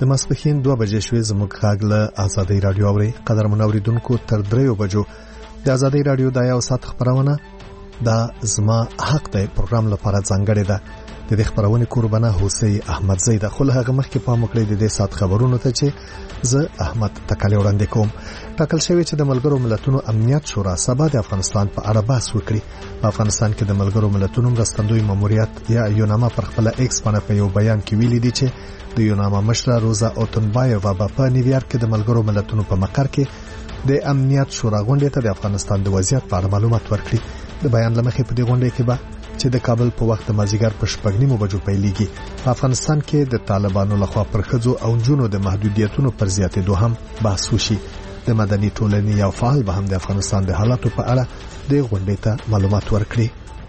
ماسپښین 2 بجې شوې. زموږ غږ له آزادۍ رادیو اوري. قدرمن اوریدونکو تر 3 بجو د آزادۍ رادیو د یو ساعت خبرونه دا زما حق دی پروګرام لپاره ځانګړی ده. د دې خبرونه قربانه حسین احمد زیده خو له هغه مخکې پام وکړئ د دې ساعت خبرونو ته چې زه احمد تکالی وړاندې کوم. ټاکل شوی چې د ملګرو ملتونو امنیت شورا سبا د افغانستان په اړه بحث وکړي. په افغانستان کې د ملګرو ملتونو مرستندوی ماموریت یا یوناما پر خپل ایکس باندې په یو بیان کې ویلي دي چې د یوناما مشره روزا اوتنبایووا په نیویارک کې د ملګرو ملتونو په مقر کې د امنیت شورا غونډې ته د افغانستان د وضعیت په اړه معلومات ورکړي. د بیان لمخې په دې غونډې کې به چې د کابل په وخت مازیګر په 9:30 بجو پیلېږي په افغانستان کې د طالبانو لخوا پر ښځو او جنونو د محدودیتونو پر زیاتېدو هم بحث وشي. د مدني ټولنې یو فعال به هم د افغانستان د حالاتو په اړه د غونډې ته معلومات ورکړي.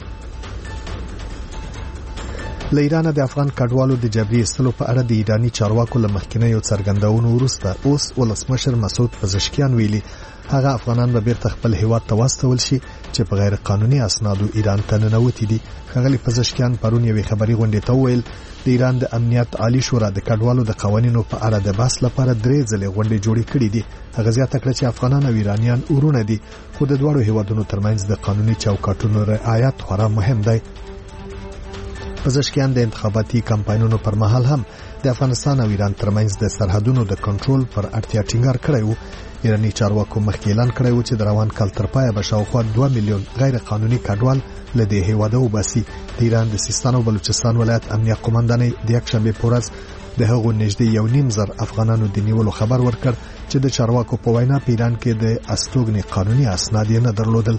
له ایران د افغان کډوالو د جبري استلو په اړه د ایرانی چارواکو له مخکینیو څرګندونو وروسته اوس ولسمشر مسعود پزشکیان ویلي هغه افغانان به بیرته خپل هیواد ته واستول شي چې په غیر قانوني اسنادو ایران ته ننوتي دي. خغلی پزشکیان پرون یوې خبري غونډې ته ویل د ایران د امنیت عالی شورا د کډوالو د قوانینو په اړه د بحث لپاره 3 ځلې غونډې جوړې کړې دي. هغه زیاته کړه چې افغانان او ایرانیان ورونه دي خو د دوه هیوادونو ترمنځ د قانوني چوکاټونو رعایت خورا مهم دی. پزشکیان د انتخاباتي کمپاینونو پر مهال هم د افغانستان او ایران ترمنځ د سرحدونو د کنټرول پر اړتیا ټینګار کړی وو. ایرانی چارواکو مخکې اعلان کړی و چې د روان کال تر پایه به شاوخوا 2 میلیون غیر قانوني کډوال له دې هیواده وباسي. د ایران د سیستان او بلوچستان ولایت امنیه قومندانۍ د یکشنبه په ورځ د هغو نږدې 1.5 افغانانو د نیولو خبر ورکړ چې د چارواکو په وینا په ایران کې د استوګنې قانوني اسناد نه درلودل.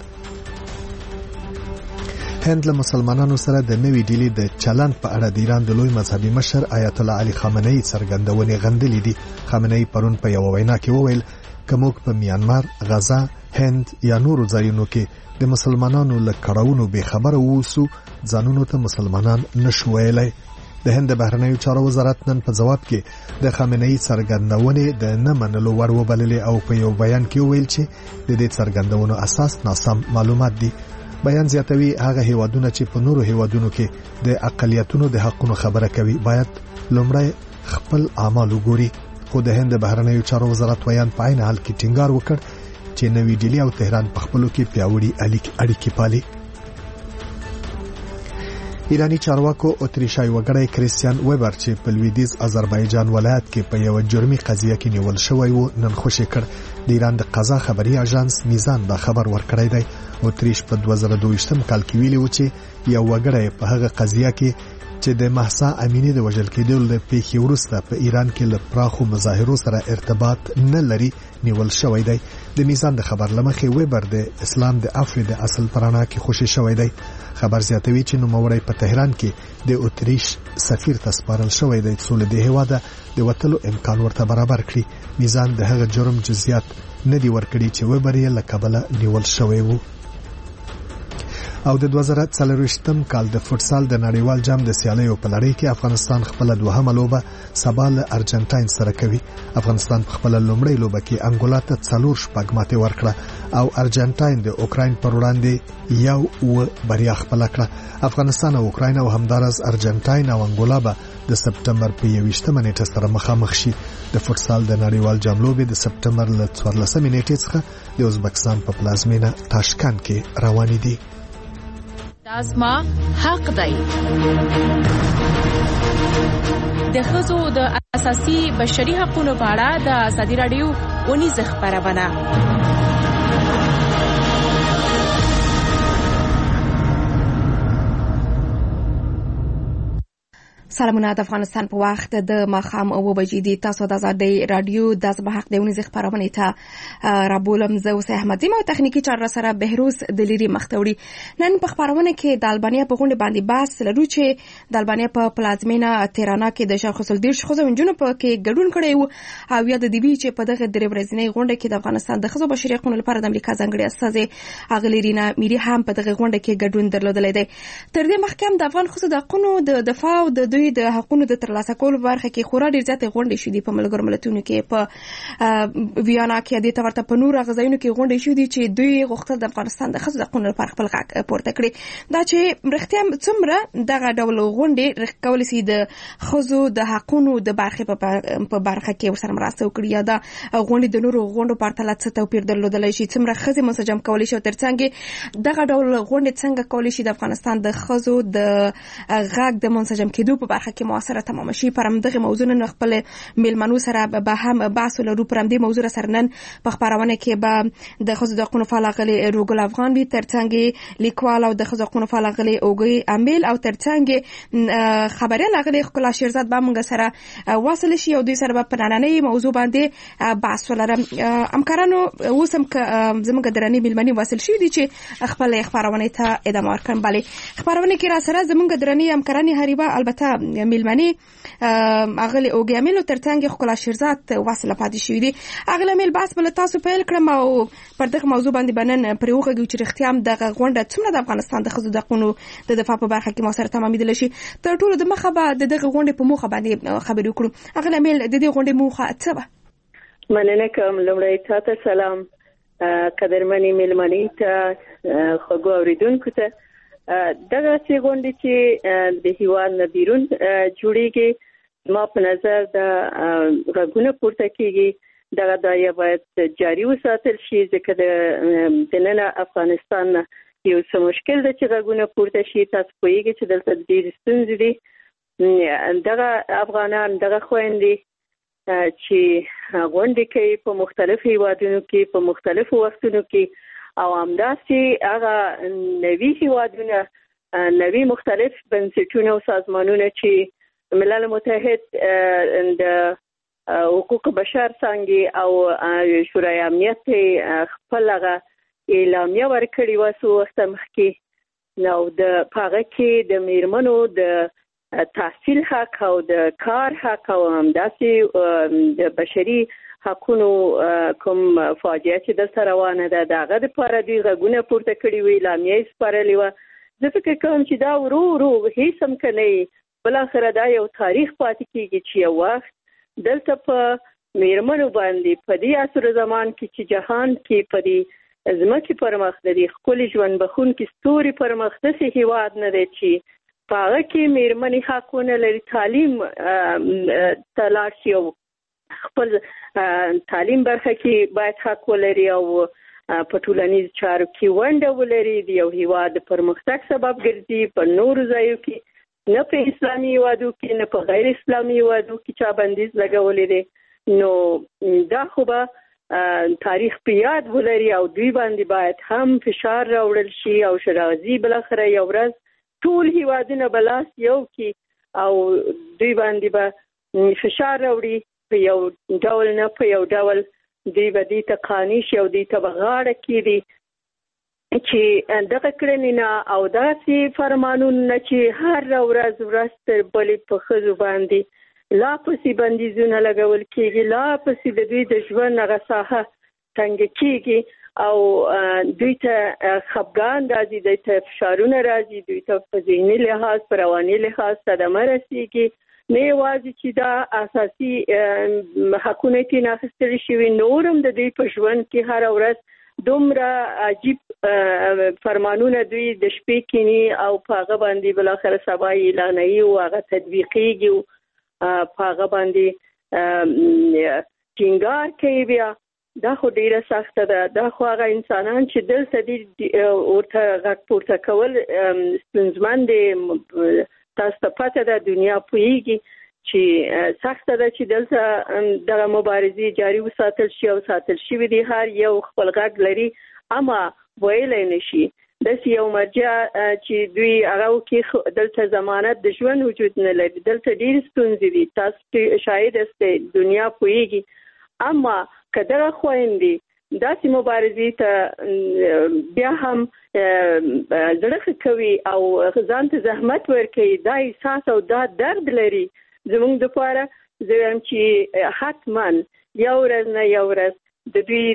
هند له مسلمانانو سره د نوې ډیلي د چلند په اړه د ایران د لوی مذهبي مشر آیت الله علي خامنه‌ای څرګندونې غندلې دي. خامنه‌ای پرون په یو وینا کې وویل کومک په میانمار، غزا، هند یا نورو ځایونو کې د مسلمانانو له کړهونو به خبره ووسو ځانونو ته مسلمانان نشو ویلای. د هند بهرنیو چارو وزارت نن په جواب کې د خامنه‌ای څرګندونې د نه منلو ور وبللې او په یو بیان کې ویل چې د دې څرګندونو اساس ناسم معلومات دي. بیان زیاتوي هغه هیوادونه چې په نورو هیوادونو کې د اقلیتونو د حقوقو خبره کوي باید لومړی خپل اعمال وګوري. خو د هند بهرنیو چارو وزارت ویان په عین حال کې ټینګار وکړ چې نوې ډیلي او تهران په خپلو کې پیاوړي اړیکې پالي. ایرانی چارواکو اتریشای وګړی کریستیان ویبر چې په لویدیز آذربایجان ولایت کې په یو جرمي قضیه کې نیول شوی و نن خوشی کړ. د ایران د قضا خبري اژانس میزان دا خبر ورکړی دی. اتریش په 2022 کال کې ویلي و چې یو وګړی په هغه قضیه کې چې د محسا امینی د وژل کېدو له پیښې وروسته په ایران کې له پراخو مظاهرو سره ارتباط نه لري نیول شوی دی. د میزان د خبر لمخې ویبر د اسلام د عفو د اصل پرانا کې خوشی شوی دی. خبر زیاتوي چې نوموړی په تهران کې د اتریش سفیر ته سپارل شوی دی چې له دې هواده د وټلو امکان ورته برابر کړي. میزان د هغه جرم جزئیات نه دی ورکړي چې ویبر یې له کابل نیول شوی وو. او د 2024 کال د فوتسال د نړیوال جام د سیالیو په لړۍ کې افغانستان خپل دوهمه لوبه سبا له ارجنټاین سره کوي. افغانستان په خپل لومړی لوبه کې انګولا ته 4 شپږ ماتې ورکړه او ارجنټاین د اوکراین پر وړاندې یو بریا خپل کړه. افغانستان او اوکراین او همدارس ارجنټاین او انګولا به د سپټمبر په 21 نیټه سره مخامخ شي. د فوتسال د نړیوال جام لوبې د سپټمبر له 14 نیټې څخه د ازبکستان په پلازمینه تاشکند کې روانې دي. ازما حق دی. د ښځو د اساسي بشري حقوقو په اړه د ازادي رادیو ونیز خبرونه. سلامونه د افغانستان په وخت د ماښام 9 بجې دي. تاسو د ازادي رادیو د حق د ونیز خبرونه ته رابولم زه اوس احمدی او تخنیکی چار سره بهروز دلیری مختوري. نن په خبرونه کې د البانیا په غونډه باندې بحث لرو چې د البانیا په پلازمینه تهران کې د شیخ الصدیق خوځونجونو په کې ګډون کړي وو او یاد دی چې په دغه درې ورځنۍ غونډه کې د افغانستان د ښځو بشري حقوقو لپاره د امریکا ځانګړي استاذ اغلیرینا میری هم په دغه غونډه کې ګډون درلودل دی. تر دې مخکې هم د افغان ښځو د حقوقو د دفاع او د دوی دوی د حقوقو د ترلاسه کولو برخه کې خورا ډیر زیات غونډې شوې په ملګرو ملتونو کې په ویانا کې د تورته په نور غزاینو کې غونډې شوې چې دوی غوښتل د افغانستان د ښځو حقوقو لپاره خپل غږ پورته کړي دا چې رښتیا څومره دغه ډول غونډې کولای شي د ښځو د حقوقو د برخه په برخه کې ورسره مرسته وکړي یا دا غونډې د نورو غونډو په پرتله څه توپیر درلودلی شي څومره ښځې منسجم کولی شي او ترڅنګ دغه ډول غونډې څنګه کولی شي د افغانستان د ښځو د غږ د منسجم کېدو په برخه کې موثره تمام شي پر همدغه موضوع نن خپل میلمنو سره به هم بحث لرو پر همدې موضوع سره نن په خبرونه کې به د ښځو د حقوقو فعال غلي روګل افغان وي ترڅنګ لیکوال او د ښځو حقوقو فعال غلي اوګي امیل او ترڅنګ خبريال غلي خپل شیرزاد به موږ سره واصل شي او دوی سره په نننۍ موضوع باندې بحث ولرم همکارانو اوسم زموږ درنې میلمنې واصل شي دي چې خپل خبرونه ته ادامه ورکړم بلې خبرونه کې را سره زموږ درنې همکارانې هریبه البته میلمنې اغلی اوګیامل ترڅنګ خپل شیرزاد واصل پاتې شي دي اغلی میل بحث بل تاسو پیل کړم او پر دغه موضوع باندې بنن پر وګړو چې رښتیا هم دغه غونډه څومره د افغانستان د ښځو د حقوقو د دفاع په برخه کې موثره تمامېدل شي تر ټولو د مخه به دغه غونډې په موخه باندې خبرې وکړو اغلی میل د دې غونډې موخه څه وه مننه کوم لومړی تاسو سلام قدرمنې میلمنې ته خوږو اوریدونکو ته دغه غونډه چې د هیواد نه بیرون جوړیږي ما په نظر د غږونه پورته کیږي دغه دایره باید جاری وساتل شي ځکه د نن افغانستان یو څه مشکل ده چې غږونه پورته شي تاسو پوهیږئ چې دلته ډېرې ستونزې دي دغه افغانان دغه خويندې چې غونډې کوي په مختلفو هیوادونو کې په مختلفو وختونو کې او همداسې هغه نوي هیوادونه نوي مختلف بنسټونه او سازمانونه چې ملل متحد د حقوق بشر څنګه او شورای امنیت خپل هغه اعلامیه ورکړې و څو وخت مخکې نو د هغه کې د میرمنو د تحصیل حق او د کار حق او همداسې د بشري حقوقو کوم فاجعه چې دلته روانه ده دغه لپاره دوی غږونه پورته کړي وي اعلامیه یې سپارلې وه زه فکر کوم چې دا ورو ورو هیڅ هم که نه بالاخره دا یو تاریخ پاتې کېږي چې یو وخت دلته په میرمنو باندې په دې عصر زمان کې چې جهان کې په دې ځمکې پر مخ د دې ښکلي ژوند بښونکي ستوري پر مخ داسې هېواد نه دی چې په هغه کې میرمنې حقونه لري تعلیم ته لاړ شي او خپل تعلیم برخه کې باید حق ولري او په ټولنیز چارو کې ونډه ولري د یو هیواد د پرمختګ سبب ګرځي په نورو ځایو کې نه په اسلامي هیوادو کې نه په غیر اسلامي هیوادو کې چا بندیز لګولې دي نو دا خو به تاریخ په یاد ولري او دوی باندې باید هم فشار راوړل شي او شرازي بالاخره یو ورځ ټول هیوادونه بلاس یو کې او دوی باندې به فشار راوړي په یو ډول نه په یو ډول دوی به دې ته قانع شي او دوی ته به غاړه کېږدي چې دغه کړنې نه او داسې فرمانونه چې هر ورځ تر بلې په ښځو باندې لا پسې بندیزونه لګول کېږي لا پسې د دوی د ژوند هغه ساحه تنګه کېږي او دوی ته خفګان راځي دوی ته فشارونه راځي دوی ته په ذهني لحاظ په رواني لحاظ صدمه رسېږي نه یوازې چې دا اساسي حقونه کې ناخستل شوي نور هم د دوی په ژوند کې هر ورځ دومره عجیب فرمانونه دوی د شپې کینی او په هغه باندې بالاخره سبا اعلانوي او هغه تطبیقیږي په هغه باندې ټینګار کوي بیا دا خو ډیره سخته ده دا خو هغه انسانان چې دلته دي ورته غږ پورته کول ستونزمن دي تاسو ته پته ده دنیا پوهیږي چې سخته ده چې دلته دغه مبارزې جاري وساتل شي او ساتل شوي دي هر یو خپل غږ لري اما ویلی نشي داسې یو مرجع چې دوی هغه کې دلته ضمانت د ژوند وجود نه لري دلته ډېرې ستونزې دي تاسو شاهد یاستئ دنیا پوهیږي اما که دغه خویندې داسې مبارزې ته بیا هم زړه کوي او ځان ته زحمت ورکوي دا احساس او دا درد لري زموږ دپاره زه وایم چې حتما یو ورځ نه یو ورځ د دوی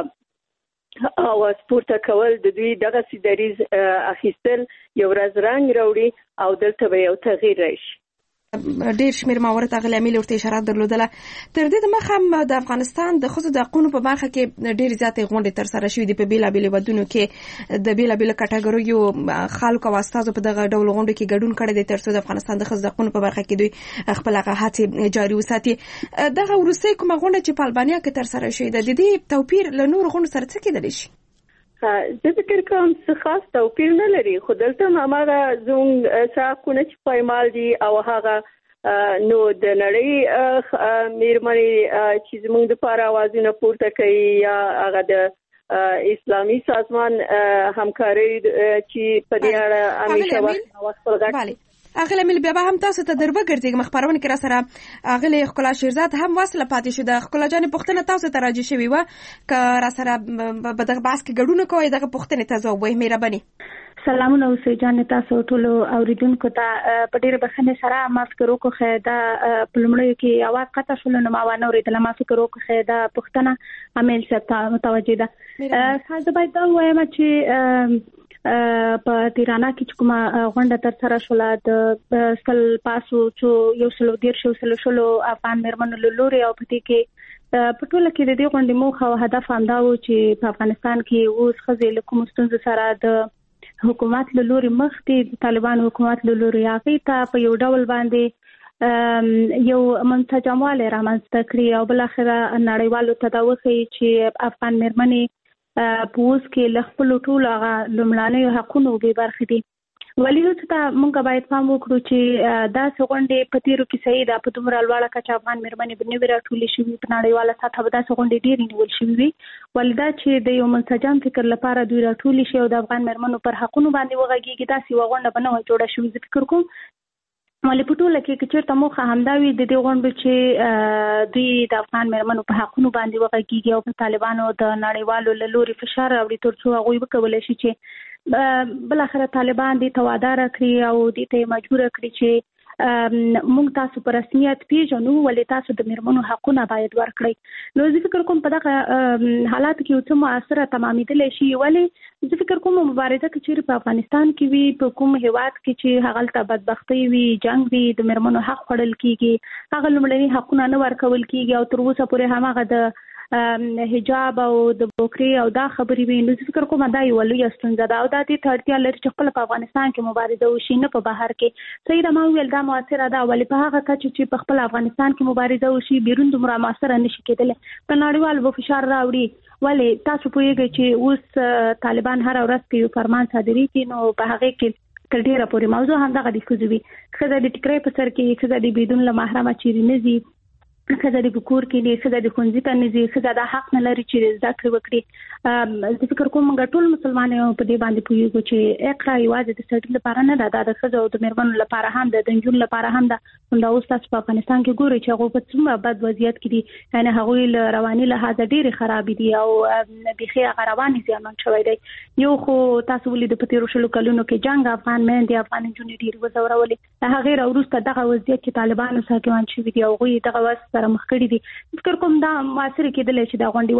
دغه اواز پورته کول د دوی دغسې دریځ اخیستل یو ورځ رنګ راوړي او دلته به یو تغییر راشي ډیر شمیر ماورت غل عامل ورته اشاره درلودله. تر دې مخه د افغانستان د خصوصي د حقوقو په برخه کې ډیر زیاتې غونډې تر سره شوې دي په بیلابېل ودونو کې د بیلابېل کټګوریو خلکو او استادو په دغه ډول غونډو کې ګډون کړی دی تر څو د افغانستان د خصوصي حقوقو په برخه کې دوی خپل هڅې جاري وساتي. دغه وروستۍ کومه غونډه چې په البانیا کې تر سره شوې ده د دې توپیر له نور غونډو سره څه کېدلی شي؟ زه فکر کوم څه خاص توپیر نه لري، خو دلته هغه زموږ حقونه چې پایمال دي او هغه نو د نړۍ میرمنې چې زموږ لپاره اوازونه پورته کوي یا هغه د اسلامي سازمان همکاري چې په دې اړه همیشه وخت غواړي. اغله مل بیا هم تاسو ته دربګرځي مخبرونه کې را سره اغله خلا شیرزاد هم وصله پاتې شو. د خلا جان پښتنه تاسو ته راځي شوی و ک را سره په دغه باس کې ګډونه کوي دغه پښتنه ته ځو وای مهرباني. سلامونه اوسې جان تاسو ټول اوریدونکو ته په ډیره بخښنه سره ماسکرو کو خیدا پلمړیو کې اواز قطع شول نو ما ونه اوریدل ماسکرو کو خیدا پښتنه عمل څخه متوجه ده. خاصه باید دا وایم چې په تیرانا کې کومه غونډه تر سره شوله د سل پاسو چې یو سلو ډیر شلو افغان مېرمنو له لوري او په دې کې په ټوله کې د دې غونډې موخه او هدف همدا و چې په افغانستان کې اوس ښځې له کومو ستونزو سره د حکومت له لوري مخکې د طالبانو حکومت له لوري هغې ته په یو ډول باندې یو منسجموالی رامنځته کړي او بالاخره نړیوالو ته دا وښیي چې افغان مېرمنې په اوس کې له خپلو ټولو هغه لومړنیو حقونو بې برخې دي. ولې نو ته موږ باید پام وکړو چې داسې غونډې په تېرو کې صحیح ده په دومره لوړه کچه افغان مېرمنې به نه وي راټولې شوي په نړیواله سطحه به داسې غونډې ډېرې نیول شوي وي. ولې دا چې د یو منسجم فکر لپاره دوی راټولې شي او د افغان مېرمنو پر حقونو باندې وغږېږي داسې یوه غونډه به نه وه جوړه شوې. زه فکر کوم ولې په ټوله کې چېرته موخه همدا وي د دې غونډو چې دوی د افغان مېرمنو په حقونو باندې وغږېږي او په طالبانو د نړیوالو له لوري فشار راوړي تر څو هغوی وکولی شي چې بالاخره طالبان دې ته وعده راکړي او دې ته یې مجبوره کړي چې موږ تاسو په رسمیت پیژنو ولې تاسو د مېرمنو حقونه باید ورکړئ. نو زه فکر کوم په دغه حالاتو کې یو څه مؤثره تمامېدلی شي. ولې زه فکر کوم مبارزه که چیرې په افغانستان کې وي په کوم هیواد کې چې هغلته بدبختۍ وي جنګ وي د مېرمنو حق خوړل کېږي هغه لومړني حقونه نه ورکول کېږي او تر اوسه پورې هماغه د حجاب او د بوکري او دا خبرې وي. نو زه فکر کوم دا یوه لویه ستونزه ده او دا دې ته اړتیا لري چې خپله په افغانستان کې مبارزه وشي نه په بهر کې. صحیح ده ما وویل دا مؤثره ده ولې په هغه کچه چې په خپل افغانستان کې مبارزه وشي بیرون دومره مؤثره نشي کېدلی. په نړیوال به فشار راوړي. ولې تاسو پوهیږئ چې اوس طالبان هره ورځ کې یو فرمان صادریږي نو په هغې کې تر ډېره پورې موضوع همدغه د ښځو وي. ښځه د ټیکرۍ په سر کې ښځه د بدون له محرمه چیرې نه ځي ښځه د کور کې نه ښځه د ښوونځي ته نه ځي ښځه دا حق نه لري چې زده کړې وکړي. زه فکر کوم موږ ټول مسلمانان په دې باندې پوهیږو چې اقرا یوازې د سړي لپاره نه ده دا د ښځو او د مېرمنو لپاره هم ده د نجونو لپاره هم ده. همدا اوس تاسو په افغانستان کې ګورئ چې هغوی په څومره بد وضعیت کې دي یعنې هغوی له رواني لحاظه ډېرې خرابې دي او بیخي هغه روان زیانمن شوی دی. یو خو تاسو ولیدو په تېرو 20 کلونو کې جنګ افغان میندې افغان نجونې ډېرې وځورولې. د هغې راوروسته دغه وضعیت چې طالبانو ساکمان شوي دي هغوی دغه وضع سره مخ کړي دي. فکر کوم دا مؤثره کېدلی چې دا غونډې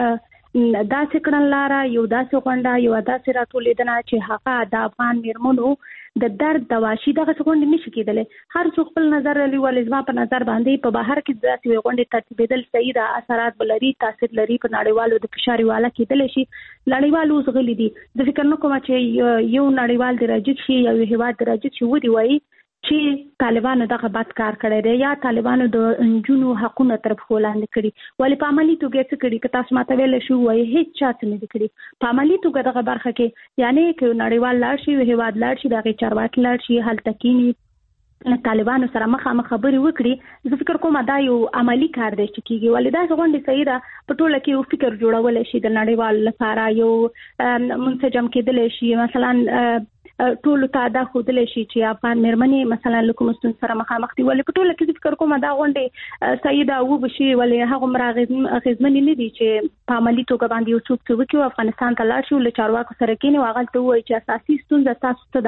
ولې داسې کړنلاره یو داسې غونډه یو داسې راټولېدنه چې هغه د افغان مېرمنو د درد دوا شي دغسې غونډې نشي کېدلی. هر څوک خپل نظر لري ولې زما په نظر باندې په بهر کې داسې یوې غونډې ترتیبېدل صحیح ده اثرات به لري تاثیر لري په نړیوالو د فشار واله کېدلی شي. نړیوال اوس غلي دي. زه فکر نه کوم چې یو نړیوال د راجد شي یو هېواد د راجد شي ودې وایي چې طالبانو دغه بد کار کړی دی یا طالبانو د نجونو حقونه تر پښو لاندې کړي. ولې په عملي توګه یې څه کړي که تاسو ماته ویلی شو وایي هېڅ چا څه نه دي کړي په عملي توګه دغه برخه کې. یعنې که نړیوال لاړ شي یو هېواد لاړ شي د هغې چارواکي لاړ شي هلته کینی طالبانو سره مخامخ خبرې وکړي زه فکر کوم دا یو عملي کار دی چې کېږي. ولې داسې غونډې صحیح ده په ټوله کې یو فکر جوړولی شي د نړیوال لپاره یو منسجم کېدلی شي مثلا ټولو ته دا ښودلی شي چې افغان مېرمنې مثلا له کومو ستونزو سره مخامخ دي. ولې په ټوله کې زه فکر کوم دا غونډې صحیح ده وبه شي ولې هغومره اغېزمنې نه دي چې په عملي توګه باندې یو څوک څه وکړي افغانستان ته لاړ شي له چارواکو سره کښېني او هغلته ووایي چې اساسي ستونزه ستاسو څه ده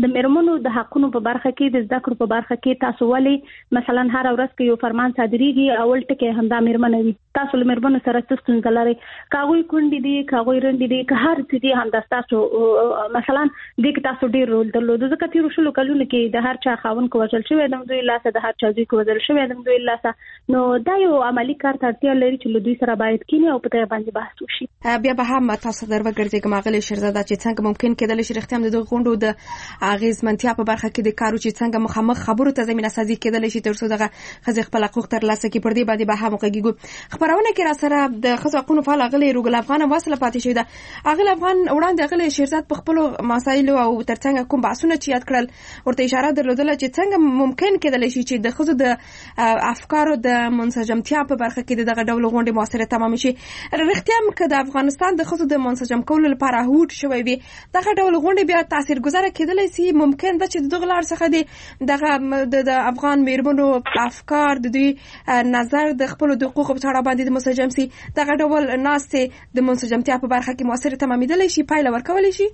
د میرمنو د حقونو په برخه کې د زده کړو په برخه کې تاسو ولې مثلا هر ورځ کې یو فرمان صادریږي اول ټکی همدا میرمنې وي تاسو له میرمنو سره ستونزه لرئ کاغوي کونډې دي کاغوي رندې دي که هر څه دي همدا تاسو مثلا د تاسو ډیر رول درلود ځکه چې شلو کلونه کې د هر چا خاون کو وژل شوی د دوی لاسه د هر چا دوی کو وژل شوی د دوی لاسه نو دا یو عملی کار ته اړتیا لري چې له دوی سره باید کینی او په دې باندې بحث وشي. بیا به هم تاسو در وګرځي ماغلی شهزاده چې څنګه ممکن کېدل شي رښتیا هم د غونډو د اغیزمنتیا په برخه کې د کارو چې څنګه مخامخ خبرو ته زمينه سازي کېدل شي تر څو دغه خزي خپل حقوق تر لاسه کې پر دې باندې به هم وګیږو. خبرونه کې را سره د خزو حقوقو فعال غلي روغل افغان واصله پاتې شوی ده اغل افغان وړاندې غلي شهزاد په خپل مسایل او ترڅنګ کوم بحثونه چې یاد کړل ورته اشاره درلودله چې څنګه ممکن کېدل شي چې د خزو د افکارو د منسجمتیا په برخه کې دغه ډول غونډې موثره تمام شي. رښتیا هم که د افغانستان د خزو د منسجم کولو لپاره هوډ شوی وي دغه ډول غونډې بیا تاثیرګذار کېدلی سي ممکن ده چې دغه لار څخه دغه د افغان میرمنو افکار د دوی نظر د خپل د حقوقو په اړه باندې منسجم سي دغه ډول ناستې د منسجمتیا په برخه کې موثر تمامیدلی شي پایله ورکولی شي.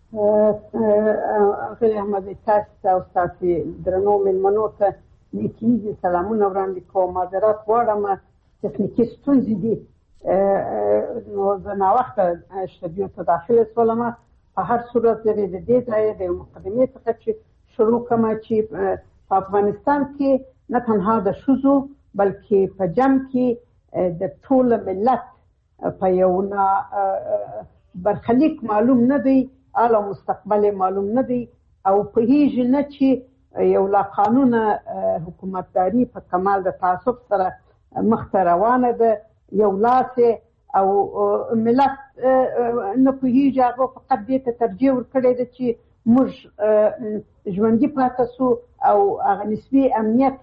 اخر احمد تاسو او تاسو درنو میلمنو ته نیکی سلامونه وړاندې کوم معذرت غواړم تخنیکی ستونزې دي نو زه ناوخته شتدیو ته داخله شولم په هر صورت د دې ځای د مقدمې څخه چې شروع کوم چې په افغانستان کې نه تنها د شوزو بلکې په جمع کې د ټول ملت په یو برخلیک معلوم نه دی اعلی مستقبل معلوم نه دی او په هیڅ نه چې یو لا قانون حکومتداري په کمال د تعصب سره مخته روانه ده یو لاسه او ملت نه پوهیږي هغه فقط دې ته ترجیح ورکړی ده چې موږ ژوندي پاتې سو او هغه نسبي امنیت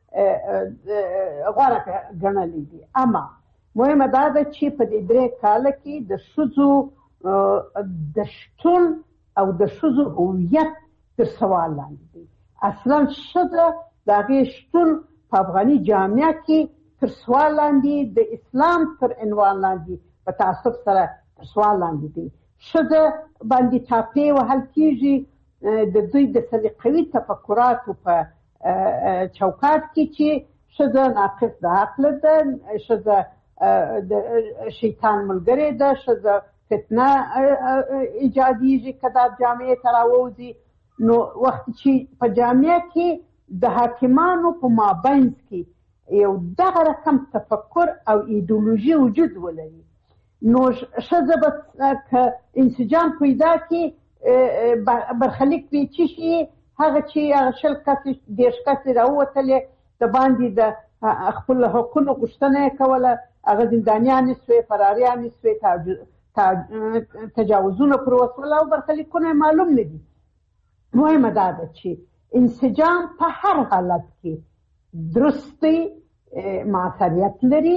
غوره ګڼلی دي. اما مهمه دا ده چې په دې 3 کاله کې د ښځو د شتون او د ښځو هویت تر سوال لاندې دی. اصلا ښځه د هغې شتون په افغاني جامعه کې تر سوال لاندې د اسلام تر عنوان لاندې په تعصب سره تر سوال لاندې دي. ښځه باندې ټاپې وهل کېږي د دوی د سلیقوي تفکراتو په چوکاټ کې چې ښځه ناقص د عقل ده ښځه د شیطان ملګرې ده ښځه فتنه ایجادیږي که دا جامعې ته راووځي. نو وخت چې په جامعه کې د حاکمانو په مابینځ کې یو دغه رقم تفکر او ایدئولوژي وجود ولري نو ښځه به که انسجام پیدا کړي برخلیک به یې څه شي هغه چې هغه 20 کسې 10 کسې راووتلې د باندې د خپل حقونو غوښتنه یې کوله هغه زندانیانې سوې فراریانې سوې تجاوزونه پر وسوله او برخلیکونه یې معلوم نه دي. مهمه دا ده چې انسجام په هر حالت کې درستی معصریت لري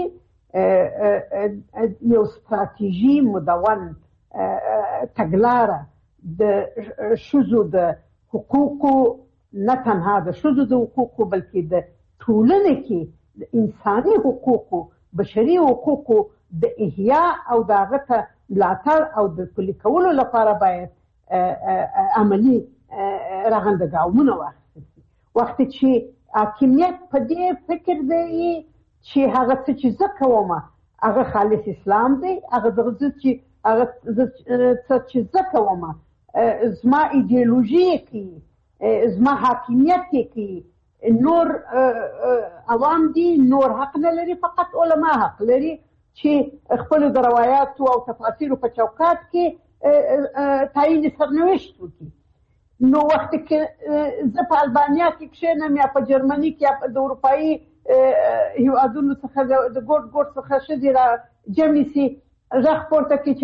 یو استراتیژي مدون تګلاره د ښځو د حقوقو نه تنها د ښځو د حقوقو بلکې د ټولنې کې د انساني حقوقو بشري حقوقو د احیا او د هغه ته ملاتړ او د پلي کولو لپاره باید عملي رغنده ګامونه واخیستل شي. وخت چې حاکمیت په دې فکر دی چې هغه څه چې زه کوم هغه خالص اسلام دی هغه څه چې زه کوم زما ایدئولوژي کې زما حاکمیت کې نور عوام دي نور حق نه لري فقط علما حق لري چې خپل د روایاتو او تفاسیرو په چوکاټ کې تعیین سرنوشت وکړي. نو وخت کې زه په البانیا کې کښېنم یا په جرمني کې یا د اروپایي هیوادونو څخه د ګوټ څخه ښځې را جمع سي غږ پورته کړي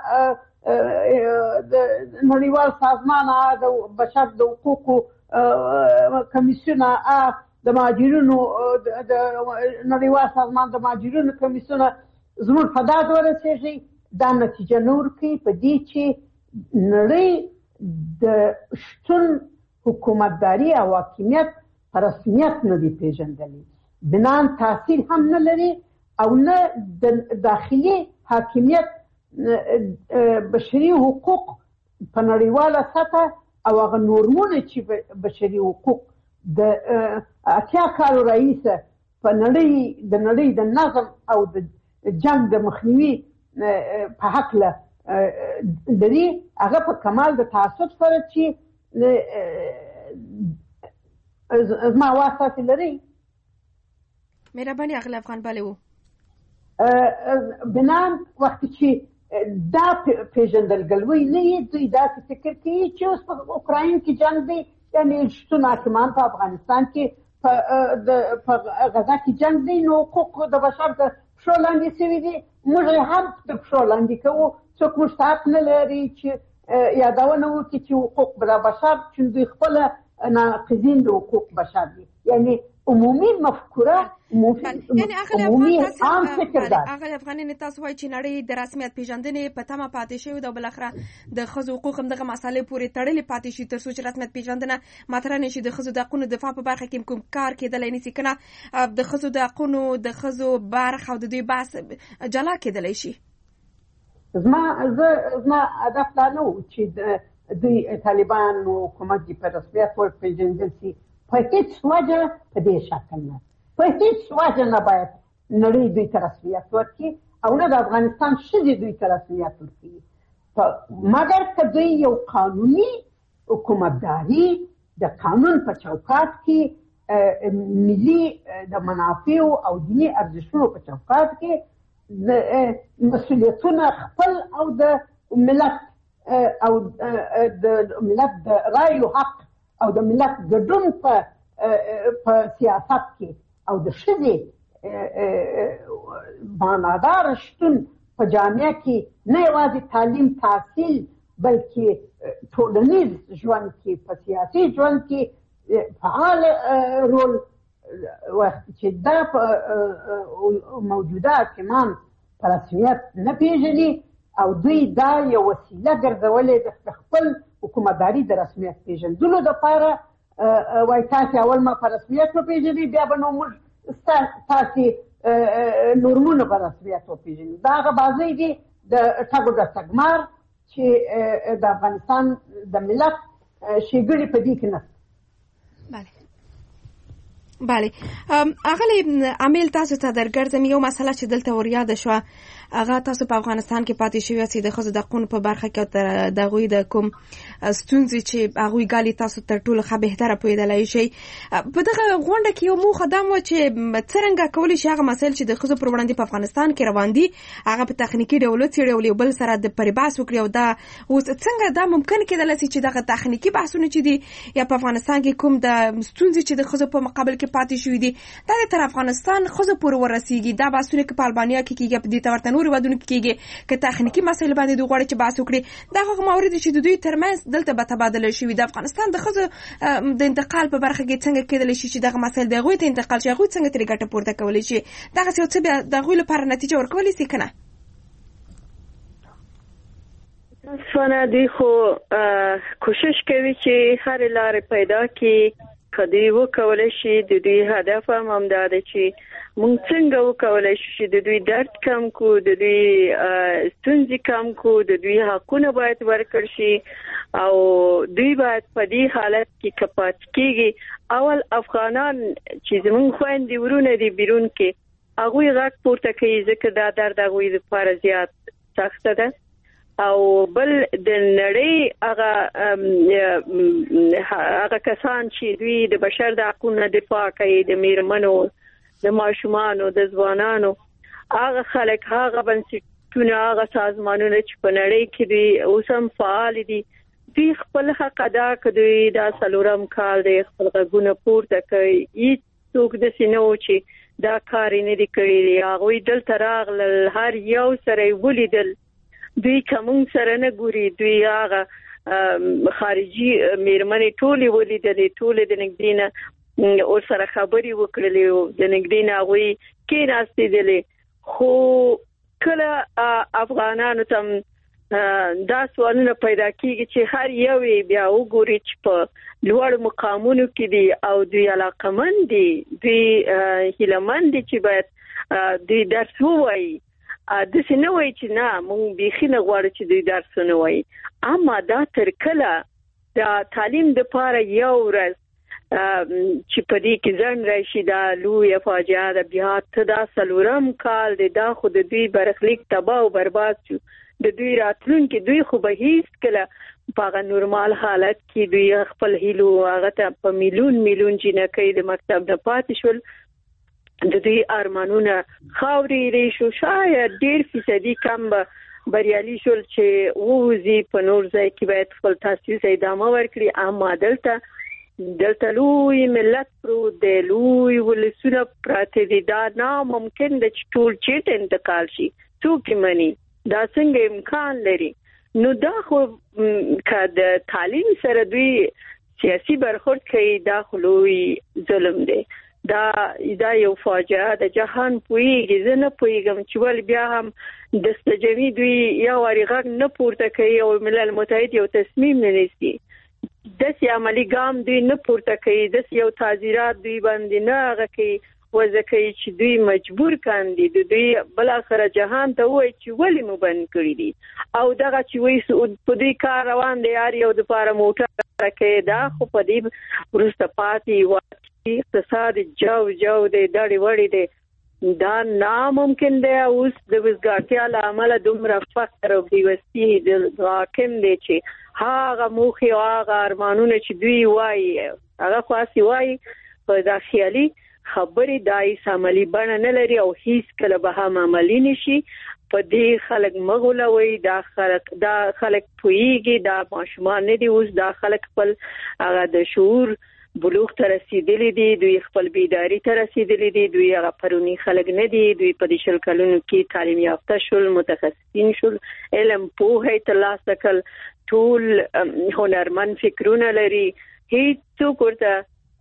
چې د نړیوال سازمان د بشر د حقوقو کمیسیونه د مهاجرینو د نړیوال سازمان د مهاجرینو کمیسیونه زموږ په داد ورسېږي دا نتیجه نه ورکوي په دې چې نړۍ د شتون حکومتداري او حاکمیت په رسمیت نه دي پیژندلي بنان تاثیر هم نه لري او نه د داخلي حاکمیت بشري حقوق په نړیواله سطح او هغه نورمونه چې بشري حقوق د 80 کالو راهیسه په نړۍ د نظم او د جنگ د مخنیوي په حقله لري، هغه په کمال د تعصب سره چې زما واسطه لري. مهرباني اغلی افغان بالي وو بنان وخت چې دا پیژندګلوي نه یې دوی داسې فکر کوي چې اوس په اوکراین کې جنگ دی، یعنی شتون حاکمان په افغانستان کې په غزه کې جنگ دی، نو حقوق د بشر د پښو لاندې شوي دي، موږ هم د پښو لاندې کوو. څوک موږ ته حق نه لري چې یادونه وکړي چې حقوق د بشر چې دوی خپله ناقضین د حقوق بشر دي، یعنی عمومي مفکوره عمومي عام فکر ده. هغه افغانان تاسو وایي چې نړۍ د رسمیت پیژندنې په تمه پاتې شوی ده او بلخره د ښځو حقوق هم دغه مسالې پورې تړلې پاتې شي تر څو چې رسمیت پیژندنه مطرح نشي. د ښځو د حقونو دفاع په برخه کې کوم کار کېدلی نشي کنه د ښځو د حقونو د ښځو برخه او د دوی بحث جلا کېدلی شي. زما هدف دا نه و چې دوی طالبان حکومت په رسمیت ورپېژندل شي، په هیڅ وجه په دې شکل نه، په هیڅ وجه نه باید نړۍ دوی ته رسمیت ورکړي او نه د افغانستان ښځې دوی ته رسمیت ورکړي، مګر که دوی یو قانوني حکومتداري د قانون په چوکاټ کې ملي د منافعو او دیني ارزښتونو په چوکاټ کې د مسؤلیتونه خپل او د ملت د رایو حق او د ملت ګډون په سیاست کې او د ښځې معنادار شتون په جامعه کې نه یوازې تعلیم تحصیل بلکې ټولنیز ژوند کې په سیاسي ژوند کې فعال رول وخت چې دا موجوده حاکمان په رسمیت نه پیژني او دوی دا یو وسیله ګرځولې د خپل حکومتداري د رسمیت پیژندلو دپاره وایي تاسې اول ما په رسمیت وپېژنئ بیا به نو موږ تاسې نورمونه په رسمیت وپېژني. دا هغه بازۍ دي د ټګو د تګمار چې د افغانستان د ملت ښېګړې په دې کې نشته. بله اغلی عامل تاسو ته درګرځم یو مسله چې دلته وریاده شوه هغه تاسو په افغانستان کې پاتې شوي یاست د ښځو د حقونو په برخه کې د هغوی د کوم ستونزې چې هغوی ګالي تاسو تر ټولو ښه بهتره پوهېدلی شئ. په دغه غونډه کې یو موخه دا وه چې څرنګه کولی شي هغه مسایل چې د ښځو پر وړاندې په افغانستان کې روان دي هغه په تخنیکي ډول وڅېړي او یو بل سره د پرې بحث وکړي او دا اوس څنګه دا ممکن کېدلی شي چې دغه تخنیکي بحثونه چې دي یا په افغانستان کې کوم د ستونزې چې د ښځو په مقابل کې پاتې شوي دي دا تر افغانستان ښځو پورې ورسیږي. دا بحثونه که په البانیا کې کېږي په دې ته ورته نورو هېوادونو کې کېږي که تخنیکي مسایل باندې دوی غواړي چې بحث وکړي دا هغه موارد چې د دوی ترمنځ دلته به تبادله شوي. د افغانستان د ښځو د انتقال په برخه کې څنګه کېدلی شي چې دغه مسایل د هغوی ته انتقال شي هغوی څنګه ترې ګټه پورته کولی شي دغسې یو څه بیا د هغوی لپاره نتیجه ورکولی شي که نه؟ متاسفانه دوی خو کوشش کوي چې هرې لارې پیدا کړي که دوی وکولی شي د دوی هدف هم همدا دی چې موږ څنګه وکولی شو چې د دوی درد کم کو د دوی ستونزې کم کو د دوی حقونه باید ورکړ شي او دوی باید په دې حالت کې که پاتې کېږي اول افغانان چې زموږ خویندې ورونه دي بیرون کې هغوی غږ پورته کوي ځکه دا درد هغوی لپاره زیات سخته ده او بل د نړۍ هغه کسان چې دوی د بشر د حقونو دفاع کوي د میرمنو د ماشومانو د ځوانانو هغه خلک هغه بنسټونه هغه سازمانونه چې په نړۍ کې دوی اوس هم فعال دي دوی خپل حق ادا کوي. دا څلورم کال دی خپل غږونه پورته کوي هیڅوک داسې نه و چې دا کار یې نه دي کړی دی هغوی دلته راغلل هر یو سره یې ولیدل دوی کوم سره نه ګوري دوی هغه خارجي میرمنې ټولې ولیدلې ټولې د نږدې نه او سره خبرې وکړلې د نږدې نه هغوی کېناستېدلې خو کله افغانانو ته دا سوالونه پیدا کېږي چې هر یو بیا وګوري چې په لوړ مقامونو کې دي او دوی علاقمند دي دوی هیلهمند دي چې باید دوی درس ووایي داسې نه وایي چې نه موږ بیخي نه غواړو چې دوی درس ونه وایي اما دا تر کله د تعلیم د لپاره یو ورځ چې په دې کې ځن راشي دا لوی فاجعه د بیا ته دا سلورم کال د خو د دوی برخلیک تباہ او برباد شو د دوی راتلونکي دوی خو به هیڅ کله په نورمال حالت کې دوی خپل هیلو هغه ته په میلیون جنکۍ د مکتب نه پاتې شول د دوی ارمانونه خاورې ریشو شاید 1% کم بریالي شول چې ووزي په نور ځای کې باید خپل تاسیس ادامه ورکړي اما دلته لوی ملت پرو د لوی ولسونه پراته دي دا ناممکن د ټول چیت انتقال شي څوک مني دا څنګه امکان لري نو دا خو د تعلیم سره دوی سیاسي برخورد کوي دا خلوی ظلم دی دا یو فاجعه د جهان پویږي زه نه پویږم چې ول بیا هم د استجمی دوی یو غږ نه پورته کوي او ملل متحد یو تصمیم نه نیسي د عملی ګام دوی نه پورته کوي د یو تعزیرات دوی باندې نه هغه کوي وځکه چې دوی مجبور کاندي دوی بل اخر جهان ته وایي چې ولی مو بند کړی دي او دغه چې وایي سعود په دې کار روان دی یار یو د لپاره موټر کې دا خو په دې ورسته پاتې و اقتصاد جو دی دړي وړي دی دا ناممکن دی اوس د وزګارتیا لامل دومره فقر او بیوستی د حاکم دی چې هغه موخي او هغه ارمانونه چې دوی وایي هغه خاصي وایي په داخلي خبرې دایس عملی بڼه نه لري او هیڅ کله به هم عملی نشي په دې خلک مغولوي دا خلک پویږي دا ماشومان نه دي اوس دا خلک خپل هغه د شعور بلوغ ته رسیدلي دي دوی خپل بیداری ته رسیدلي دي دوی هغه پرونی خلک نه دي دوی په دې شل کلونو کې تعلیم یافته شول متخصصین شول علم پوهه ترلاسه کړل ټول هنرمند فکرونه لري هیڅ ورته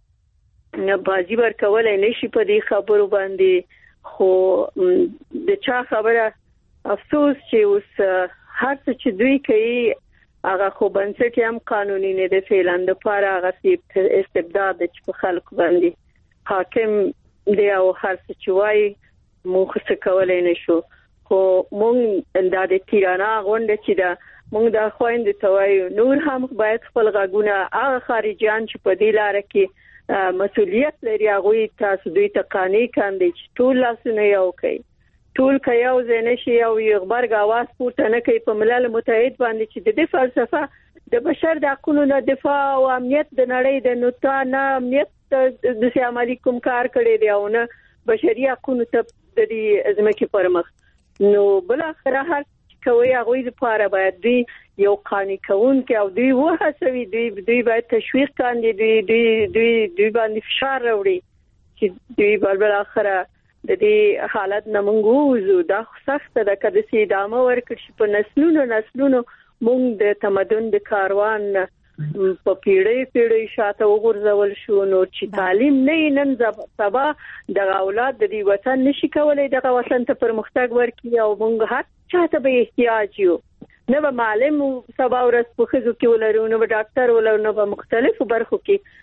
بازی ورکولای نشي په دې خبرو باندې خو د چا خبره افسوس چې اوس هر څه چې دوی کوي هغه خو بنسټ هم قانوني نه دی فعلا د لپاره هغه استبداد چې په خلکو باندې حاکم دی او هر څه چې وایي موږ څه کولای نشو خو موږ د تیرانا غونډه چې دا موږ د خويند ته وایو نور هم باید خپل غاګونه هغه خارجيان چې په دې لار کې مسؤلیت لري هغه تاسو دوی ته قانوني کاندي چې ټول لاسونه یو کوي ټول کيو زنه شي او یو خبر غواز پورته نه کوي په ملل متحد باندې چې د دې فلسفه د بشر د حقوقو نه دفاع او امنیت د نړۍ د نوتا نه امنیت د سیامالي کوم کار کړی دی او نه بشري حقوقو ته د دې ازمکه پرمخ نو بل اخر هر کوي هغه لپاره باید دوی یو قانوني کون کې او دوی وهڅوي دوی باید تشویق کاندي دوی باندې فشار راوړي چې دوی بل اخره د دې حالت نمونږو دا سخت ده کده سي ادامه ورکړي په نسلونو مونږ د تمدن د کاروان په پیړۍ شاته وګرځول شو نو چې تعلیم نه نن سبا د اولاد د دې وطن نشي کولای د وطن ته پرمختګ ورکړي او مونږ هر چاته به احتیاج یو نه به معلم سبا ورځ په خزو کې ولرو نو به ډاکټر ولرو نو به مختلفو برخو کې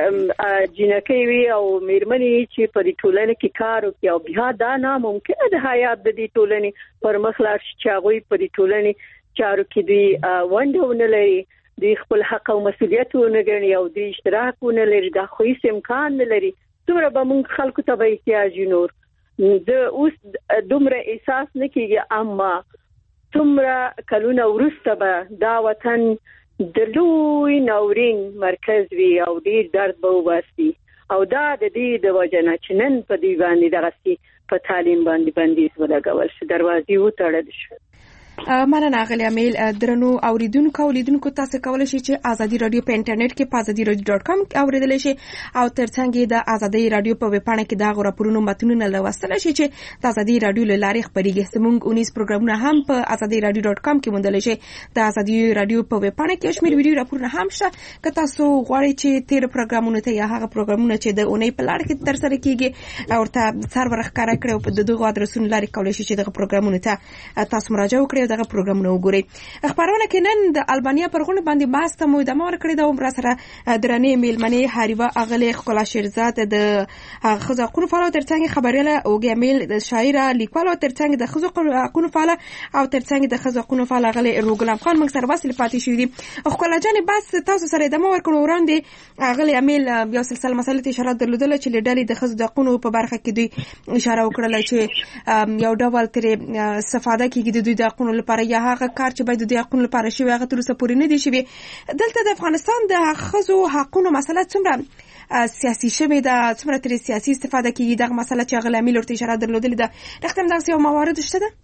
جنکۍ وی او میرمنې چې په دې ټولنه کې کار کوي او بیا دا ناممکن ده حیات د دې ټولنې پر مخ لاړ شي چې هغه په دې ټولنې چارو کې دوی ونډونه لري دوی خپل حق او مسؤلیت ونګڼي او دوی اشتراک ونلري دا خو هیڅ امکان نه لري څومره به موږ خلکو ته به احتیاج نور د اوس دومره احساس نه کیږي اما څومره کلونه ورسته به دا وطن د لوی ناورین مرکز وی او ډیر درد به وباسي او دا د دې د وجنه چې نن په دی باندې دغه په تعلیم باندې بندیز ولګول شو دروازې وتړل شو مننه غلی امیل درنو اوریدونکو لیدونکو تاسو کولای شئ چې ازادي رادیو په انټرنیټ کې pazadiradio.com اوریدلای شئ او ترڅنګ د ازادي رادیو په ویب پاڼه کې دا غوړپرونو متنونه لوستل شئ چې د ازادي رادیو لارې خبريږي زموږ 19 پروګرامونه هم په azadiradio.com کې موندل شئ د ازادي رادیو په ویب پاڼه کې شمیر ویډیو راپورونه هم شته که تاسو غواړئ چې تیر پروګرامونه ته یا هغه پروګرامونه چې د اونۍ په لار کې تر سره کیږي او ورته سرور ښکارا کړو په دغه ادرسونو لارې کولای شئ چې دغه پروګرامونه ته تاسو مراجعه وکړئ دغه پروګرامونه وګورئ. خبرونه کې نن د البانیا پر غونډه باندې بحث ته مو دمه ورکړې دا عمر سره درنې میلمنې حریوه اغلې خلا شیرزاد د خزو حقوقو فعال ترڅنګ خبرياله او ګمیل د شاعره لیکوال ترڅنګ د خزو حقوقو فعال او ترڅنګ د خزو حقوقو فعال اغلې روغلام خان موږ سره واسل پاتې شو دي. خلا جان بس تاسو سره دمه ورکړو وړاندې اغلې امیل یو سلسله مسلې اشاره درلودل چې لډلې د خزو حقوقو په برخه کې دوی اشاره وکړه چې یو ډول تر استفاده کیږي د دوی د حقوقو لپاره یا هغه کار چې باید د دوی حقوقو لپاره شي هغه تر اوسه پورې نه دي شوی. دلته د افغانستان د خزو حقوقو مسله څومره سیاسي شوی دا څومره تر سیاسي استفاده کیږي دغه مسله چې غل امیل ورته اشاره درلودل ده رښتیا دغه یو موارد شته ده.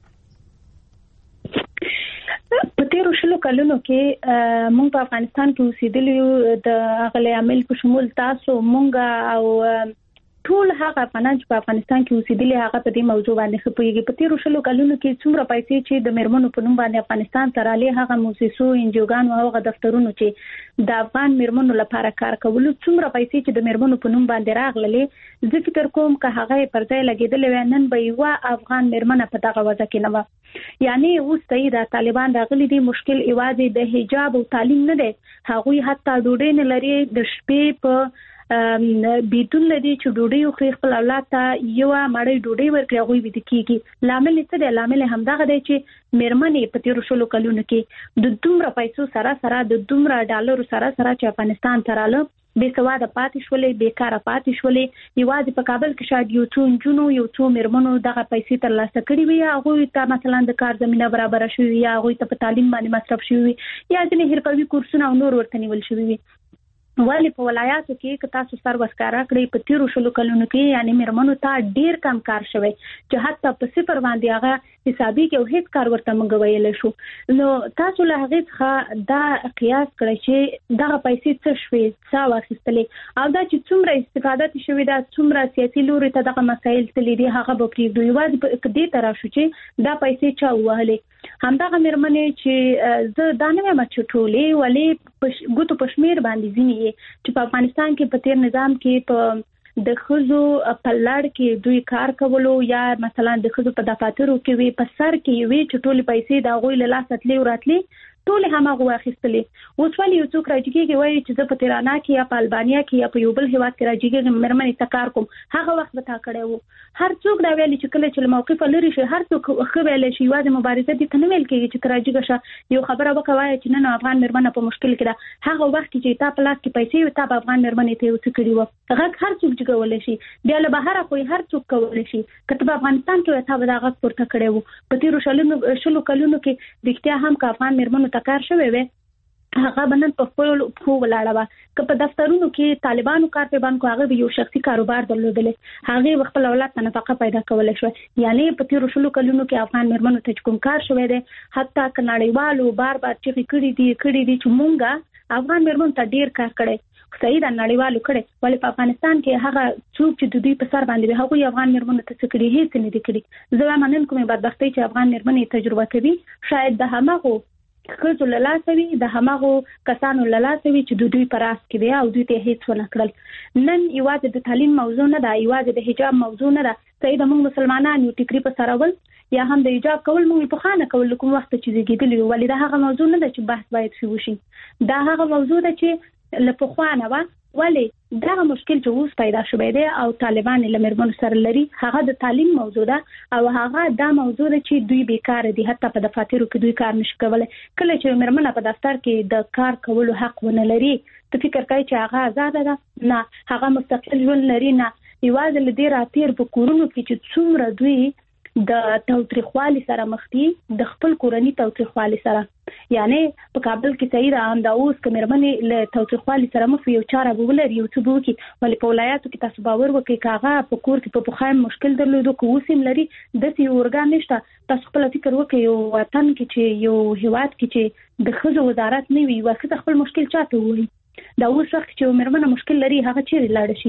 په تیرو شلو کلونو کې مونږ په افغانستان کې اوسېدلي د غل امیل په شمول تاسو مونږ او ټول هغه افغانان چې په افغانستان کې اوسېدلي هغه په دې موضوع باندې خپويږي. په تیرو شلو کلونو کې څومره پیسې چې د میرمنو په نوم باندې افغانستان ته راغلي هغه موسسو انجوګان او هغه دفترونو چې د افغان میرمنو لپاره کار کول څومره پیسې چې د میرمنو په نوم باندې راغلي زه فکر کوم که هغه پر ځای لګیدل نن به یو افغان میرمنه په دغه وضع کې نه و. یعنی اوس د طالبان راغلي دي مشکل ایوازي د حجاب او تعلیم نه دی هغه حتی ډوډۍ نه لري د شپې په بیتون لدی چې ډوډۍ خو خپل اولاد ته یو مړی ډوډۍ ورکړي هغه وي د کیږي لامل څه دی لامل همدغه دی چې میرمنې په تیرو شلو کلونو کې د دومره پیسو سره د دومره ډالرو سره چې افغانستان ته رااله بے سواده پاتې شولې بیکاره پاتې شولې یوازې په کابل کې شاید یو څو جنونو یو څو میرمنو دغه پیسې ترلاسه کړې وي هغه ته مثلا د کار زمينه برابر شوی یا هغه ته په تعلیم باندې مصرف شوی یا ځینې حرفوي کورسونه او نور ورته نیول شوی وي. ولی په ولایاتو کې که تاسو سر وسکاره کړی په تیرو شلو کلونو کې یعنی میرمنو ته ډیر کم کار شوی چې حتی په صفر باندې هغه حسابي کې هیڅ کار ورته مونږ ویل شو. نو تاسو له هغه څخه دا قیاس کړئ چې دغه پیسې څه شوي څه واخیستلې او دا چې څومره استفاده شوې ده څومره سیاسي لوري ته دغه مسایل تللی دي هغه به پرېږدو یوازې په دې طرح شو چې دا پیسې چا ووهلې همدغه میرمنې چې زه دا نه وایم چې ټولې ولې ګوتو پشمیر باندې ځینې چې په افغانستان کې په تیر نظام کې په د خزو په لړ کې دوی کار کولو یا مثلا د خزو په دفاترو کې وي په سر کې وي چې ټول پیسې د غوي له لاس تلې وراتلې ټول همغه واخیستلې. اوس ولې یو څوک راځي وایي چې زه په تیرانا کې یا په البانیا کې یا په یو بل هیواد کې راځي مرمنې ته کار کوم هغه وخت به تا کړی وو. هر څوک دا ویلي چې کله چې موقف لري شي هر څوک خو ویل شي یوازې مبارزه دي ته نه ویل کېږي چې راځي شه یو خبره وکوي چې نن افغان مرمنه په مشکل کې ده هغه وخت چې تا په لاس کې پیسې او تا په افغان مرمنې ته وڅ کړی وو هغه هر څوک جوړول شي بیا له بهر خو هر څوک کول شي کته په افغانستان کې تا به دا غږ پورته کړی وو. په تیرو شلو کلونو کې دښتیا هم که افغان مرمنو ته کار شوی وي هغه بنن په خپل خو ولاړه و که په دفترونو کې طالبانو کار په باندې هغه یو شخصي کاروبار درلودل هغه خپل اولاد ته نفقه پیدا کولای شو. یعنی په تیرو شلو کلونو کې افغان مرمنو ته کوم کار شوی دی حتی کناړیوالو بار چې کړي دي چې مونږه افغان مرمنو ته ډیر کار کړي صحیح د نړیوالو کړي ولې په افغانستان کې هغه څوک چې د دوی په سر باندې هغه افغان مرمنو ته څه کړي هیڅ نه دي کړي. زه وایم کومه بدبختي چې افغان مرمنې تجربه کوي شاید د همغه خزو للاسوي د همغه کسانو للاسوي چې دوی پر اس کې دی او دوی ته هیڅ ونه کړل. نن یوازې د تعلیم موضوع نه ده یوازې د حجاب موضوع نه ده صحیح د موږ مسلمانانو ټیکري په سرول یا هم د حجاب کول موږ په خانه کول کوم وخت چې زیږیدلی ولې دا هغه موضوع نه ده چې بحث باید شي وشي دا هغه موضوع ده چې لپخوانه و ولی دا مشکل چې اوس پیدا شوی دی او طالبان له مرمنو سره لري هغه د تعلیم موضوع ده او هغه دا موضوع ده چې دوی بیکاره دي حتی په دفاترو کې دوی کار نشي کولای. کله چې مرمنه په دفتر کې د کار کولو حق ونه لري ته فکر کوي چې هغه آزاد ده نه هغه مستقل ژوند لري نه یوازې له دې راتیر په کورونو کې چې څومره دوی د توتریخوالي سره مخ دي د خپل کورنۍ توتریخوالي سره یعنی په کابل کې صحیح ده هم دا اوس کمرمنې له توتریخوالي سره مخ یو چاره بولري یو څه بوکي ولې په ولایاتو کې تاسو باور وکړئ کاغه په کور کې په بخایم مشکل درلودو کو وسیم لري د سی اورګان نشته تاسو خپل فکر وکړئ یو وطن کې چې یو هیواد کې چې د خزو وزارت نه وي واخته خپل مشکل چاته وایي دا اوس وخت چې مرمنه مشکل لري هغه چیرې لاړ شي.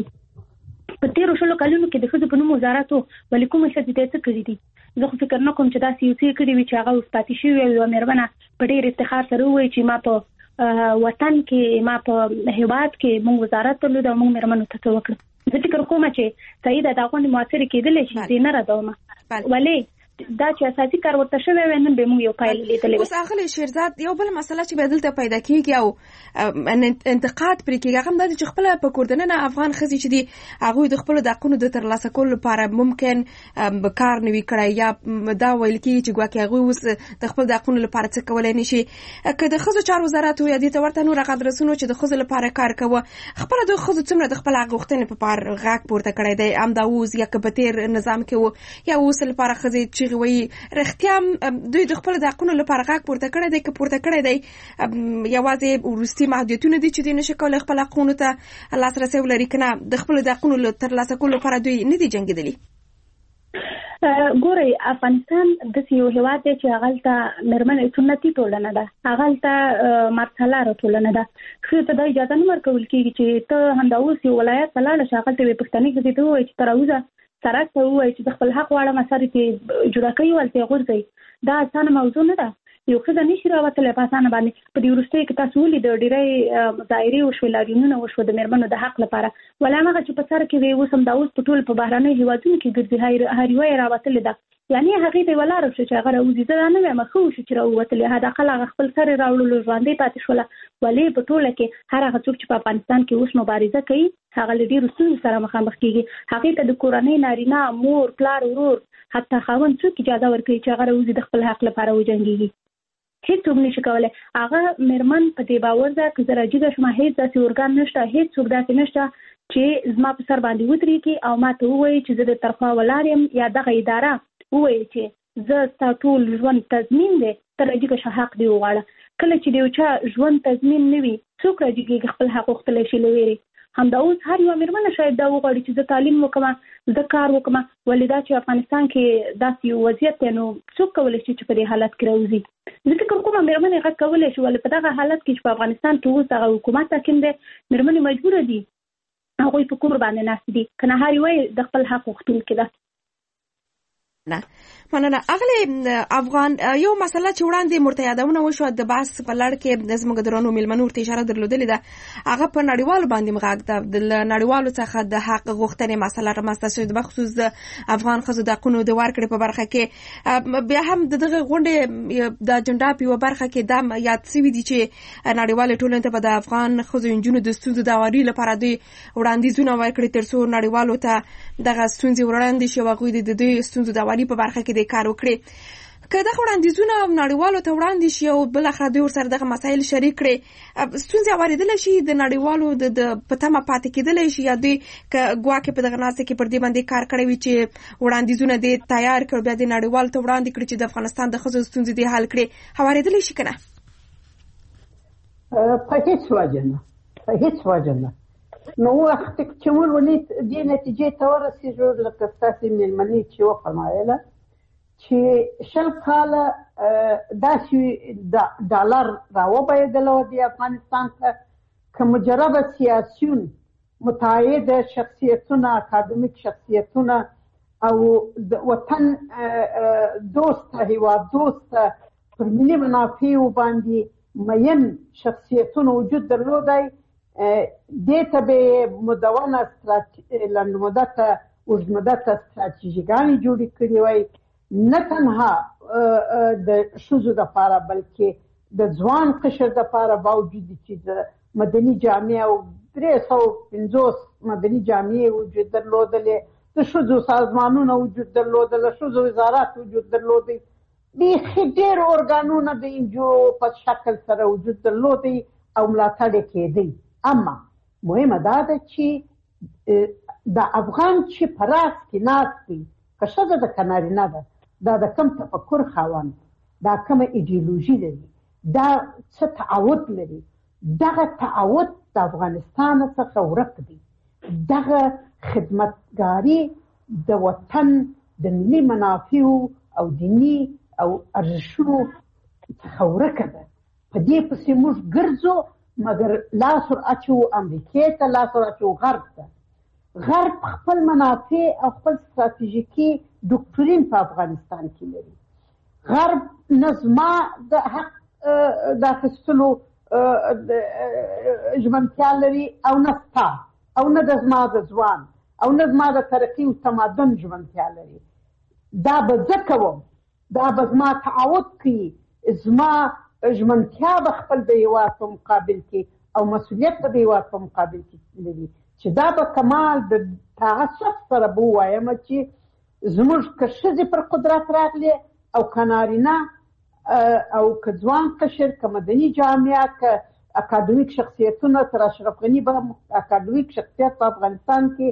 په تیرو شلو کلونو کې د خزو په نوم وزارت ولې کومه څه دې څه کړی دي زه خو فکر نه کوم چې دا سیاسي کړی وي چې هغه اوس پاتې شي او مرمنه په ډېر افتخار سره وایي چې ما په وطن کې ما په هیواد کې موږ وزارت درلود او موږ مرمنو ته وکړ. زه فکر کوم چې صحیح ده دا غونډه موثر کېدل شي نه راځم ولې دا چې اساسي کار ورته شوی وي نن به موږ یو پایله لیدلې. اوس اغلی شیرزاد یو بل مسله چې بدلته پیدا کیږي او انتقاد پرې کیږي هغه د چې خپل په کوردنه افغان خزي چې دی هغه د خپل د حقونو د ترلاسه کولو لپاره ممکن کار نوي کړی یا دا ویل کیږي چې ګواکې هغه اوس د خپل د حقونو لپاره څه کولای نشي. که د خزو چارو وزارت یا د ورته نور غدرسونو چې د خزو لپاره کار کوي خپل د خزو څومره د خپل غوښتنې په پار غاک پورته کړی دی ام دا اوس یا کبتیر نظام کې یا اوس لپاره خزي چې وي رښتیا دوی د خپل د حقونو لپاره غاک پورته کړی دی که پورته کړی دی یوازې ورستي محدودیتونه دي چې د نشه کول خپل حقونو ته لاسرسي ولري کنه د خپل د حقونو ترلاسه کولو لپاره دوی نه دي جنګیدلي. ګوري افغانستان د یو هیواد دی چې هغه مرمنه سنتي ټولنه ده هغه ته مرسلاره ټولنه ده خو ته د اجازه نه ورکول کیږي چې ته هم دا اوس یو ولایت لاله شاغل ته پښتني کې ته وایي چې تراوزه سره ته وایي چې خپل حق واړه مساري ته جوړه کوي ولته غورځي دا اسانه موضوع نه ده. یو خدای نشي راوتل په اسانه باندې په دې ورسته کې تاسو ولې د ډیرې دایره او شولاریونه وشو د مرمنو د حق لپاره ولامه چې په سر کې وي وسم دا اوس په ټول په بهراني هیوادونو کې ګرځي هر وای راوتل ده یعنی هغه به ولاره چې هغه راوځي دا نه وایم خو چې راوتل هدا خلک خپل سر راوړل ژوندې پاتې شول ولې په ټوله کې هر هغه څوک چې په افغانستان کې اوس مبارزه کوي هغه لدی رسول سره مخامخ کیږي هغه ته د کورنۍ نارینه مور پلار ورور حتی خاوند څوک اجازه ورکړي چې هغه راوځي د خپل حق لپاره وجنګيږي. هیڅ څوک نشي کولای هغه مرمن په دې باور ده چې زراجیګه شما هیڅ داسې اورګان نشته هیڅ څوک داسې نشته چې زما په سر باندې ودرېږي او ما ته ووایي چې زه د طرفه ولارم یا دغه اداره ووایي چې زه ستا ټول ژوند تضمین دی ته راجیګه شه حق دی وغواړه. کله چې د یو چا ژوند تضمین نه وي څوک راجیګي خپل حق غوښتلی شي له ویرې همدا اوس هر یو میرمنه شاید دا وغواړي چې زه تعلیم وکړم زه کار وکړم ولې دا چې افغانستان کې داسې یو وضعیت دی نو څوک کولی شي چې په دې حالت کې راوځي. زه فکر کوم میرمنې غږ کولی شي ولې په دغه حالت کې چې په افغانستان کې اوس دغه حکومت حاکم دی میرمنې مجبوره دي هغوی په کور باندې ناست دي که نه هر یوه د خپل حق غوښتونکې ده. نه مننه اغلی افغان یو مسله چې وړاندې مرتیادونه وشو د بحث په لړ کې زموږ درونو ملمنور ته اشاره درلودلې ده هغه په نړیوالو باندې مغاک ده د نړیوالو څخه د حق غوښتنې مسله رامنځته شوې د بخصوص د افغان ښځو د حقونو د ورکړې په برخه کې بیا هم دغه غونډې د اجنډا په یوه برخه کې دا یاد شوي دي چې نړیوالې ټولنې ته به د افغان ښځو نجونو د ستونزو د هواري لپاره دوی وړاندیزونه ورکړي تر څو نړیوالو ته دغه ستونزې وړاندې شي او هغوی د دوی ستونزو د هواري په برخه کې د کار وکړي که دغه وړاندیزونه نړیوالو ته وړاندې شي او بالاخره دوی ورسره دغه مسایل شریک کړي ستونزې اورېدلی شي د نړیوالو د په تمه پاتې کېدلی شي یا دوی که ګواکې په دغه ناسته کې پر دې باندې کار کړی وي چې وړاندیزونه دې تیار کړي بیا د نړیوالو ته وړاندې کړي چې د افغانستان د ښځو ستونزې دې حل کړي اورېدلی شي که نه؟ په هیڅ وجه نه نو وخت چې موږ ولې دې نتیجې ته ورسېږو لکه ستاسې مېلمنې چې وفرمایله چې 20 کاله داسې ډالر راوبایدله د افغانستان ته که مجربه سیاسیون متعهد شخصیتونه اکادمیک شخصیتونه او د وطن دوسته هیواد دوسته پر ملي منافعو باندې مین شخصیتونه وجود درلودی دې ته به مدونه لنډمدته اوږدمدته ستراتیژیګانې جوړې کړې وای نه تنها د ښځو دپاره بلکې د ځوان قشر دپاره باوجود چې د مدني جامعې او 350 مدني جامعې وجود درلودلې د ښځو سازمانونه وجود درلودل ښځو وزارت وجود درلودی بیخي ډېر ارګانونه د انجو په شکل سره وجود درلودی او ملاتړ یې کېدی. اما مهمه دا ده چې د افغان چې په راس کې ناست دی که ښځه ده که نارینه ده دا د کوم تفکر خاوند دا کومه ایډیولوژي لري دا څه تعهد لري دغه تعهد د افغانستان څخه ورک دی دغه خدمتګاري د وطن د ملي منافعو او دیني او ارزښتونو څخه ورکه ده په دې پسې موږ ګرځو مګر لاس ور اچو امریکې ته لاس ور اچو غرب ته غرب خپل منافع او خپل ستراتیژیکي ډوکټرین په افغانستان کې لري غرب نظما د حق د اخیستلو ژمنتیا لري او نه ستا او نه د زما د ځوان او نه زما د ترقي او تمدن ژمنتیا لري دا به زه کوم، دا به زما تعهد کوي، زما ژمنتیا به خپل د هېواد په مقابل کې او مسؤلیت به د هېواد په مقابل کې لري، چې دا به کمال د هغه شخص سره به ووایم چې زموږ که ښځې پر قدرت راغلې او که نارینه او که ځوان قشر، که مدني جامعه، که اکادمیک شخصیتونه، تر اشرف غني به اکادمیک شخصیت په افغانستان کې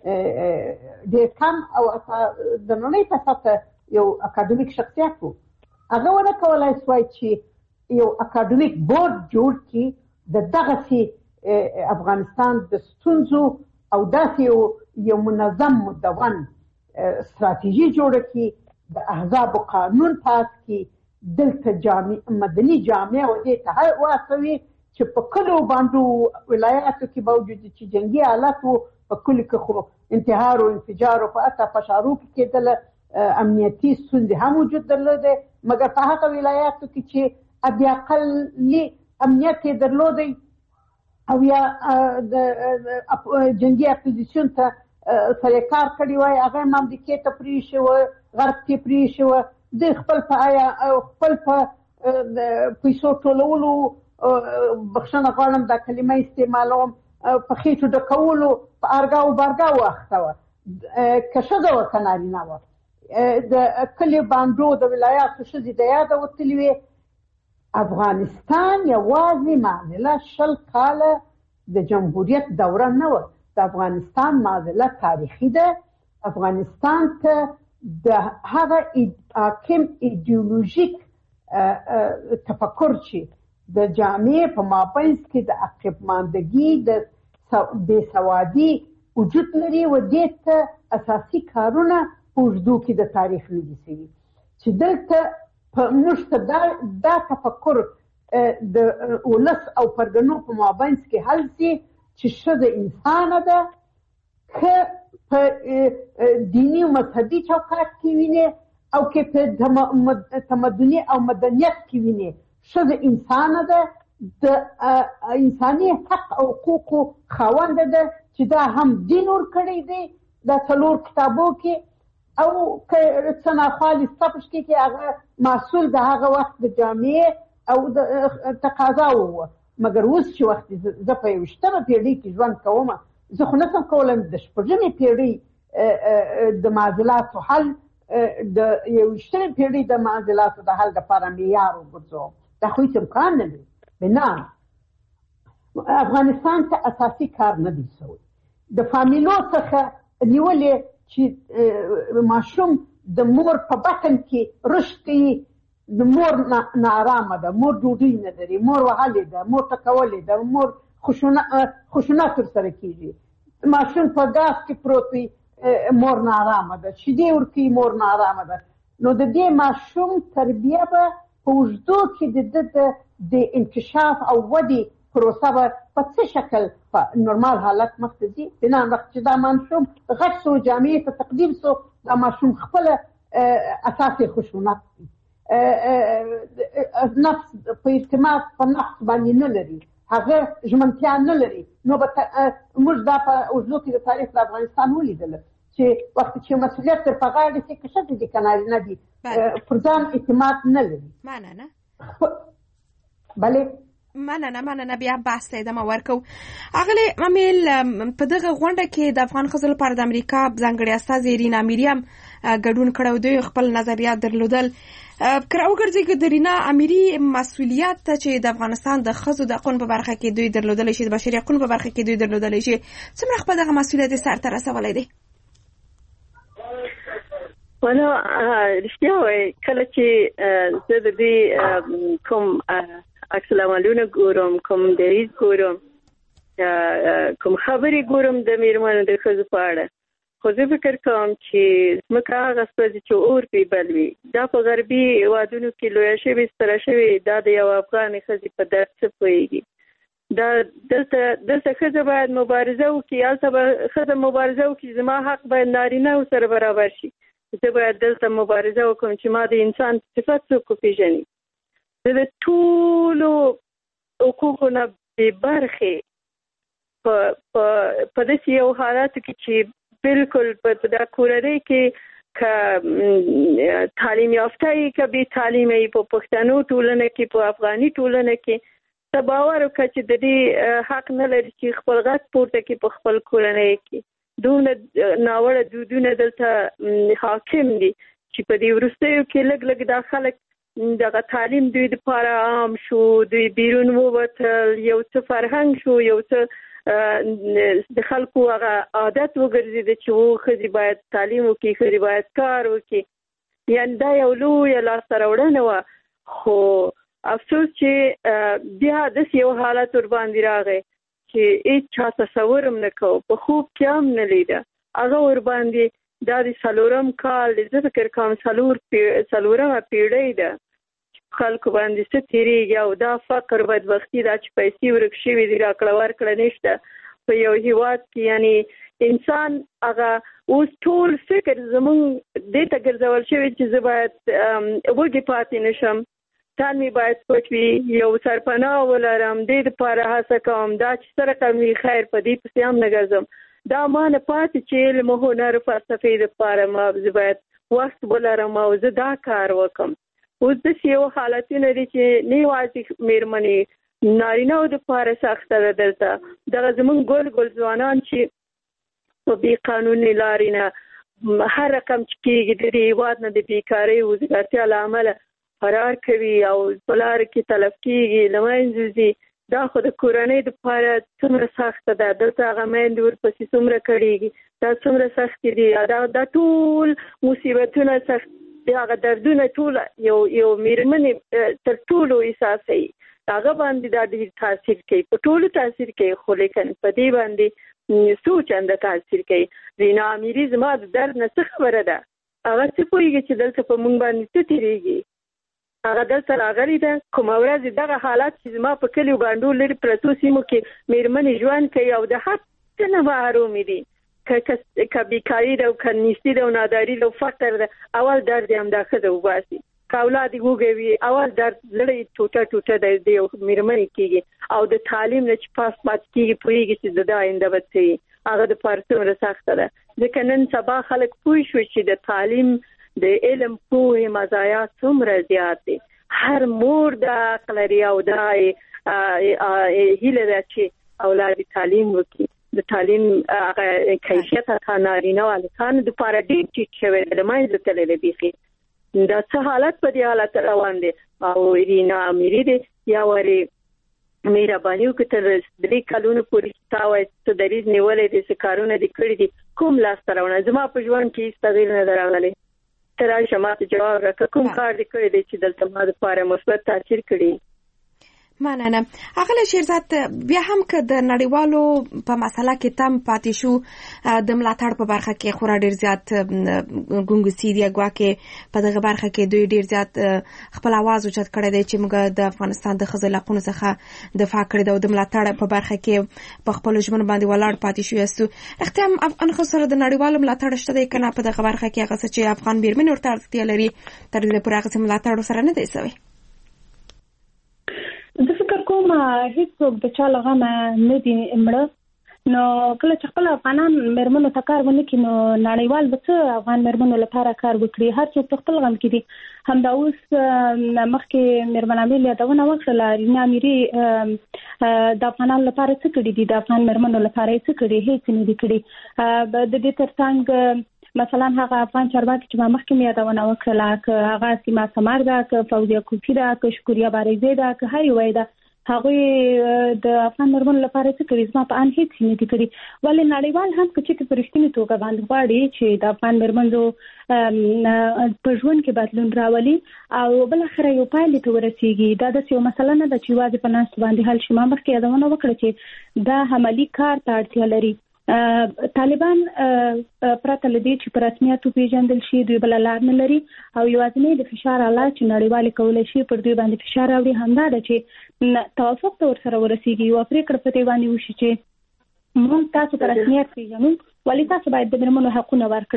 ډېر کم او د نړۍ په سطحه یو اکادمیک شخصیت و. هغه ونه کولی سوای چې یو اکادمیک بورډ جوړ کړي د دغسې افغانستان د ستونزو او داسې یو منظم مدون استراتیژي جوړه کړي، د احزابو قانون پاس کړي، دلته مدني جامعه و دې ته واچوي چې په کلو باندې ولایاتو کې باوجود چې جنګي حالت و، په کلو کې خو انتحار و انفجار و په حتی فشارو کې کېدله، امنیتي ستونزې هم وجود درلوده، مګر په هغه ولایاتو کې چې حداقل امنیت یې درلودی او یا د جنګي اپوزیسیون ته سره کار کړی وای، هغه هم امریکې ته پرېښې وه، غرب کې پرېښې وه، دوی خپل په پیسو ټولولو، بخښنه غواړم دا کلمه استعمالوم، په خېټو ډکولو، په ارګاو بارګاو اخته وه، که ښځه وه که نارینه وه. د کلي بانډو د ولایاتو ښځې د یاده وتلې وې. افغانستان یوازې معادله 20 کاله د جمهوریت دوره نه وه، د افغانستان معادله تاریخي ده. افغانستان ته د هغه حاکم ایدیولوژیک تفکر چې د جامعې په مابینځ کې د عقبماندګي، د بېسوادي وجود لري و دې ته اساسي کارونه په اوږدو کې د تاریخ نه دي شوي، چې دلته موږ ته دا تفکر د ولس او پرګنو په مابینځ کې حل شي چې ښځه انسانه ده، که په دیني او مذهبي چوکاټ کې وینې او که په تمدني او مدنیت کې وینې، ښځه انسانه ده، د انساني حق او حقوقو خاونده ده، چې دا هم دین ورکړی دی دا 4 کتابو کې، او که څه ناخوالې ستپش کې هغه محصول د هغه وخت د جامعې او د تقاضا وه. مګر اوس چې وخت زه په 21مه پېړۍ کې ژوند کوم، زه خو نشم کولی د 6مې پېړۍ د معضلاتو حل د 21مې پېړۍ د معضلاتو د حل لپاره معیار وګرځوم. دا خو هېڅ امکان نه لري. بنا افغانستان ته اساسي کار نه دی شوی. د فامیلو څخه نیولې چې ماشوم د مور په بطن کې رشد کوي، د مور ناارامه ده، مور ډوډۍ نه لري، مور وهلې ده، مور ټکولې ده، مور خشونت ورسره کېږي، ماشوم په ګاز کې پروت وي، مور ناارامه ده، شیدې ورکوي، مور ناارامه ده. نو د دې ماشوم تربیه به په اوږدو کې د انکشاف او ودې پروسه به په څه شکل په نورمال حالت مخته ځي. بنان وخت چې دا ماشوم غټ شو، جامعې ته تقدیم شو، دا ماشوم خپله اساس یې خشونت دی، نفس په اعتماد په نفس باندې نه لري، هغه ژمنتیا نه لري. نو موږ دا په اوږدو کې د تاریخ د افغانستان ولیدله چې وخت چې مسؤلیت تر په غاړه شي، که ښځې دي که نارینه دي، پر ځان اعتماد نه لري. مننه. بله مننه. بیا بحث ته ادامه ورکو. اغلی امیل، په دغه غونډه کې د افغان ښځو لپاره د امریکا ځانګړي استازي رینا اميري هم ګډون کړی، دوی خپل نظریات درلودل. که راوګرځي چې د رینا اميري مسؤلیت چې د افغانستان د ښځو د حقوقو په برخه کې دوی درلودلی شي، د بشري حقوقو په برخه کې دوی درلودلی شي، څومره خپل دغه مسؤلیت سرته رسولی دی؟ ونه رښتیا وایي، کله چې زه د دې کوم عکس العملونه ګورم، کوم دریځ ګورم، کوم خبرې ګورم د میرمنو د ښځو په اړه، خو زه فکر کوم چې ځمکه هغه سوځي چې اور پرې بل وي. دا په غربي هېوادونو کې لویه شوې، ستره شوې، دا د یو افغانې ښځې په درد څه پوهېږي. دا دلته ښځه باید مبارزه وکړي، هلته به ښځه مبارزه وکړي، زما حق باید نارینه سره برابر شي. زه باید دلته مبارزه وکړم چې ما د انسان صفت څوک وپېژني. زه د ټولو حقوقو نه بې برخې په داسې یو حالاتو کې چې بالکل په دا کورنۍ کې ک تعلیم یافته ک به تعلیمي په پښتنو ټولنه کې په افغاني ټولنه کې تباور وکړي چې د دې حق نه لري چې خپل غږ پورته کې په خپل کورنۍ کې دونه ناوړه دودونه دلته حاکم دي چې په دې وروستیو کې لږ د خلک دغه تعلیم دوی لپاره عام شو، دوی بیرون ووتل، یو څه فرهنګ شو، یو څه د خلکو هغه عادت وګرځید چې ښځې باید تعلیم وکړي، ښځې باید کار وکړي. یعنې دا یو لویه لاسته راوړنه وه، خو افسوس چې بیا داسې یو حالت ورباندې راغی چې هیڅ چا تصور هم نه کوو، په خوب کې هم نه لیده. هغه ورباندې دا د 4م کال زه فکر کوم 4مه پیړۍ ده خلکو باندې څه تېرېږي، او دا فقر بدبختي دا چې پیسې ورک شوي دي، راکړه ورکړه نشته په یو هېواد کې. یعنې انسان هغه اوس ټول فکر زمونږ دې ته ګرځول شوی چې زه باید وږې پاتې نشم، تن مې باید پټ وي، یو سرپناه ولرم، دې دپاره هڅه کوم دا چې څه رقم وي خیر په دې پسې هم نه ګرځم. دا ما نه پاتې چې علم و هنر فلسفې دپاره ما زه باید وخت ولرم او زه دا کار وکړم. اوس داسې یو حالتونه دي چې نه یوازې مېرمنې نارینهو دپاره سخته ده دلته، دغه زمونږ ګل ځوانان چې په بې قانوني لارې نه هر رقم چې کېږي د دې هېواد نه د بېکارۍ وزګارتیا له امله فرار کوي او په لاره کې تلف کېږي، له منځه ځي. دا خو د کورنۍ دپاره څومره سخته ده، دلته هغه میندې ورپسې څومره کړېږي، دا څومره سختې دي، دا ټول مصیبتونه سخت دي، هغه دردونه ټول یو مېرمنې تر ټولو احساسوي، هغه باندې دا ډېر تاثیر کوي، په ټولو تاثیر کوي، خو لیکن په دې باندې څو چنده تاثیر کوي. رینا امیري زما د درد نه څه خبره ده، هغه څه پوهېږي چې دلته په موږ باندې څه تېرېږي. هغه دلته راغلی ده، کومه ورځ دغه حالات چې زما په کلیو بانډو لرې پرتو سیمو کې مېرمنې ژوند کوي او د هر څه نه محرومې دي، که بیکاري ده او که نیستي ده او ناداري ده او فقر ده، اول درد یې همدا ښځه وباسي. که اولاد یې وږی وي اول درد زړه یې ټوټه د یو مېرمنې کېږي، او د تعلیم نه چې پاس پاتې کېږي پوهېږي چې د ده آینده به څه وي، هغه دپاره څومره سخته ده. ځکه نن سبا خلک پوه شوي چې د تعلیم د علم پوهې مزایات څومره زیات دي. هر مور دا حق لري او دا هیله ده چې اولاد تعلیم وکړي. د تعلیم کیفیت تا نارینه او هلکانو دپاره ډېر ټیټ شوی دی، له منځه تللی بیخي. دا څه حالت په دې حالت روان دی. او رینا امیري دی یا ورې مهرباني وکړه تر 3 کلونو پورې تا وایي څه دریځ نیولی دی، څه کارونه دې کړي دي، کوم لاسته راوړنه زما په ژوند کې هېڅ تغیر نه دی راغلی. ته راشه ما ته جواب راکړه کوم کار دې کړی دی چې دلته ما دپاره مثبت تاثیر کړي. مننه. اغله شیرزاد، بیا هم که د نړیوالو په مسله کې تم پاتې شو، د ملاتړ په برخه کې خورا ډیر زیات ګونګسي دي، ګواکې په دغه برخه کې دوی ډیر زیات خپل आवाज اوچت کړی دی چې موږ د افغانستان د ښځو حقوقو څخه دفاع کړې ده او د ملاتړ په برخه کې په خپل ژوند باندې ولاړ پاتې شو. یاستو اختیام افغان ښځو سره د نړیوالو ملاتړ شته دی کنه په دغه برخه کې هغه چې افغان بیرمن ورته اړتیا لري تر دې پورې هغه ملاتړ سره نه دی سوی؟ زه فکر کوم هیڅوک د چا لغه نه دي مړه، نو کله چې خپل افغانان مېرمنو ته کار ونه کړي نو نړیوال به څه افغان مېرمنو لپاره کار وکړي؟ هر څوک په خپل غم کې دي. همدا اوس مخکې مېرمن امیل یادونه وکړله، رینا امیري د افغانانو لپاره څه کړي دي، د افغان مېرمنو لپاره یې څه کړي؟ هیڅ نه دي کړي. د دې ترڅنګ مثلا هغه افغان چارواکي چې ما مخکې یادونه وکړله، که هغه سیما سمار ده، که فوزیه کوفی ده، که شکوریا بارزی ده، که هر یوه ده، هغوی د افغان مېرمنو لپاره څه کړي؟ زما په ان هیڅ نه دي کړي. ولې نړیوال هم که چېرته په رښتینې توګه باندې غواړي چې د افغان مېرمنو په ژوند کې بدلون راولي او بالاخره یو پایلې ته ورسیږي، دا داسې یو مسله نه ده چې یوازې په ناستو باندې حل شي. ما مخکې یادونه وکړه چې دا عملي کار ته اړتیا لري. طالبان پرته له دې چې په رسمیت وپېژندل شي دوی بله لار نه لري او یوازینی د فشار آله چې نړیوالې کولی شي پر دوی باندې فشار راوړي همدا ده چې توافق ته ورسره ورسیږي، یوه پرېکړه په دې باندې وشي چې موږ تاسو په رسمیت پېژنو، ولې تاسو باید د مېرمنو حقونه ورکړئ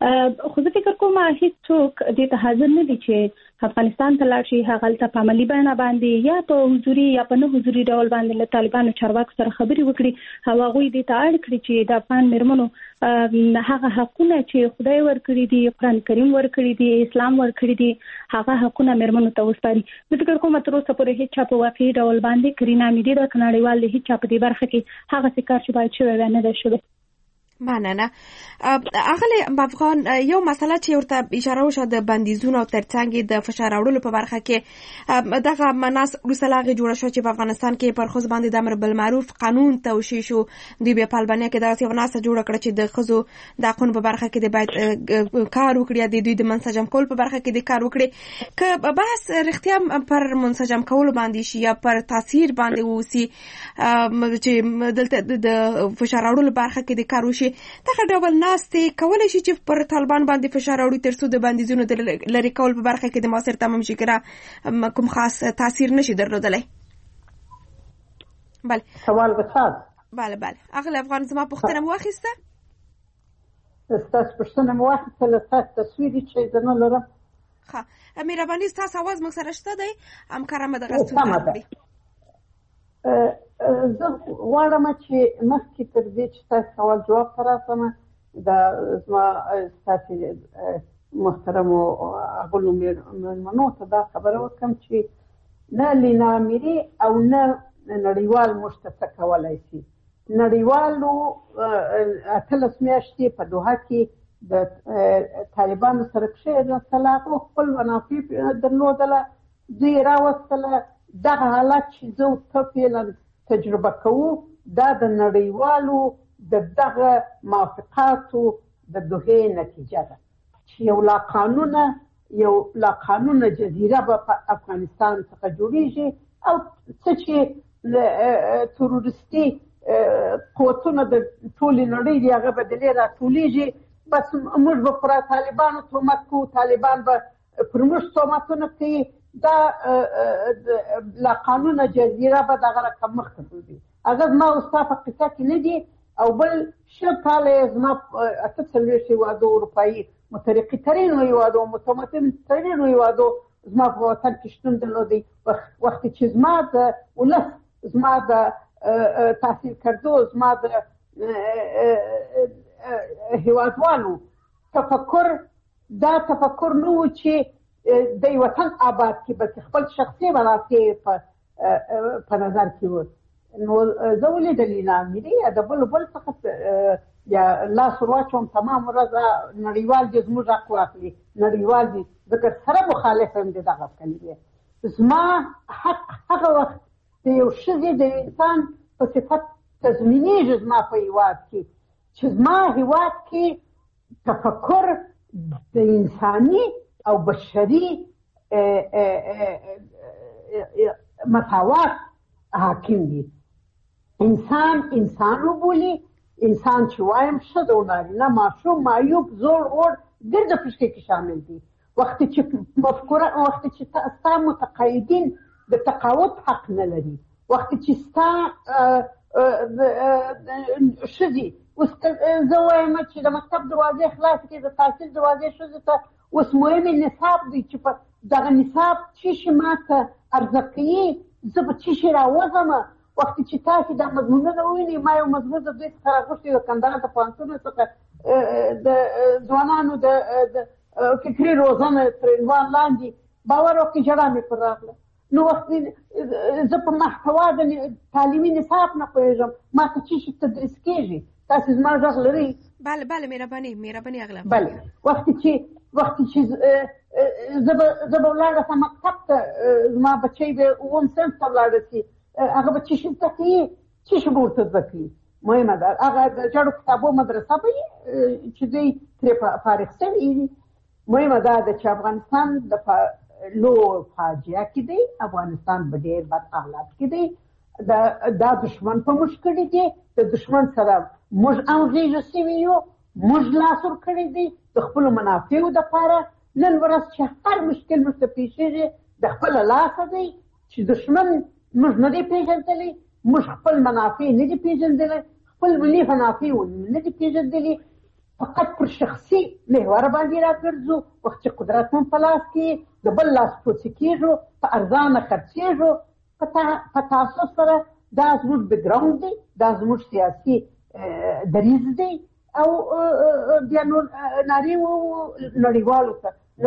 خو زه فکر کوم هیڅوک دې ته حاضر نه دي چې افغانستان ته لاړ شي، هغه ته په عملي بڼه باندې یا په حضوري یا په نه حضوري ډول باندې له طالبانو چارواکو سره خبرې وکړي، او هغوی دې ته اړ کړي چې د افغان میرمنو هغه حقونه چې خدای ورکړي دي، قرآن کریم ورکړي دي، اسلام ورکړي دي، هغه حقونه میرمنو ته وسپاري. زه فکر کوم تر اوسه پورې هیڅ چا په واقعي ډول باندې کرینا امیدي د نړیوال هیڅ چا په دې برخه کې هغه څه کار چې باید شوی نه دی شوی. مننه. اغلی افغان یو مسله چې ورته اشاره وشوه د بندیزونو او ترڅنګ د فشار راوړلو په برخه کې دغه مناس روسلاغه جوړه شو چې په افغانستان کې پر خصوص باندې د امر بالمعروف قانون توشیح شو. دوی په البانیا کې دغه یو ناس جوړ کړ چې د خزو د قانون په برخه کې د باید کار وکړي، د دوی د منسجم کول په برخه کې د کار وکړي. که بحث رښتیا پر منسجم کول باندې شي یا پر تاثیر باندې وسی چې دلته د فشار راوړلو برخه کې د کار وشي، دغه ډول ناستې کولی شي چې پر طالبان باندې فشار راوړي تر څو د بندیزونو د لرې کول په برخه کې د مؤثر تمام شي کوم خاص تاثیر نشي درلودلی. بله سوال بخاص. بله اغلی افغان زما پوښتنه مو واخیسته؟ ستاسو پوښتنه مو واخیستله، ستاسو تصویر چې زه نه لرم. ښه مهرباني ستاسو اواز موږ سره شته دی، همکاره مې دغه ستونزه کړي. زه غواړم چې مخکې تر دې چې تاسو سوال جواب ته راسم، د زما ستاسو محترمو اغلو مېلمنو ته دا خبره وکړم چې نه لینا امیري او نه نړیوال موږ ته څه کولی شي. نړیوالو 18 میاشتې په دوحه کې د طالبانو سره کښېنستل، هغو خپل منافع درلودله، دوی راوستله. دغه حالت چې زه ته فعلا تجربه کوو دا د نړیوالو د دغه موافقاتو د دوحې نتیجه ده چې یو لا قانونه جزیره به په افغانستان څخه جوړیږي، او څه چې تروریستي قوتونه د ټولې نړۍ دي هغه به دلې راټولیږي. بس موږ به پر طالبانو تهمت کوو، طالبان به پر موږ تهمتونه کوي. دا لا قانونه جزیره به دغه رقم مخته بوځي. هغه زما او ستا په قصه کې نه دي. او بل 20 کاله زما 48 هېوادو اروپایي مترقي ترینو هېوادو متمدن ترینو هېوادو زما په وطن کې شتون درلودی. وخت چې زما د ولس، زما د تحصیل کردو، زما د هېوادوالو تفکر دا تفکر نه و چې د وطن آباد کې بلکې خپل شخصي منافع په نظر کې و. نو زه ولې د لینا امیري یا د بل څخه یا لاس ورواچوم تمام ورځ نړیوال دې زموږ حق واخلي، نړیوال دې ځکه سره مخالف یم د دغه کلمې. زما حق هغه وخت د یو ښځې د انسان په صفت تضمینېږي زما په هېواد کې چې زما هېواد کې تفکر د انساني او بشري مساوات حاکم دي. انسان وبولي، انسان چې وایم ښځه او نارینه، ماشوم، معیوب، زوړ، وړ ګرده پشکې کې شامل دي. وخت چې مفکوره، وخت چې ستا متقاعدین د تقاعد حق نه لري، وخت چې ستا ښځې اوس زه وایم چې د مکتب دروازې خلاصې کړي، د تحصیل دروازې ښځې ته اوس مهم نصاب دی چې په دغه نصاب څه شي ماته ارزه کوي، زه به څه شي راوځم. وخت چې تاسو دا مضمونونه ووینئ، ما یو مضمون د دوی څخه راغوښتی د کندهار د پوهنتون څخه د ځوانانو د فکري روزنه تر عنوان لاندې، باور وکړئ ژړا مې پر راغله. نو وخت زه په محتوا د تعلیمي نصاب نه پوهېږم، ما ته څه شي تدریس کېږي. تاسو زما غږ لرئ؟ بله مهرباني اغله. بله وخت چې زه به ولاړه سم مکتب ته، زما بچی د 9 صنف ته ولاړه شي، هغه به څه شي زده کوي، څه شي به ورته زده کوي. مهمه ده هغه د جړو کتابو مدرسه به چې دوی ترې فارغ شوي دي. مهمه دا ده چې افغانستان د لو فاجعه کې دی، افغانستان په ډېر بد حالات کې دی. دا دشمن په موږ کړي دي، د دشمن سره موږ هم غېږه شوي یو، موږ لاس ورکړی دی د خپلو منافعو دپاره. نن ورځ چې هر مشکل موږ ته پیښېږي د خپله لاسه دی چې دشمن موږ نه دی پېژندلی، موږ خپل منافع نه دي پېژندلی، خپل ملي منافع نه دي پېژندلی. فقط پر شخصي محور باندې راګرځو. وخت چې قدرت هم په لاس کې د بل لاس پوڅې کېږو، په ارزانه خرڅېږو. په تاسو سره دا زموږ بیکګراوند دی، دا زموږ سیاسي دریځ دی. او بیا نور نړیوالو ته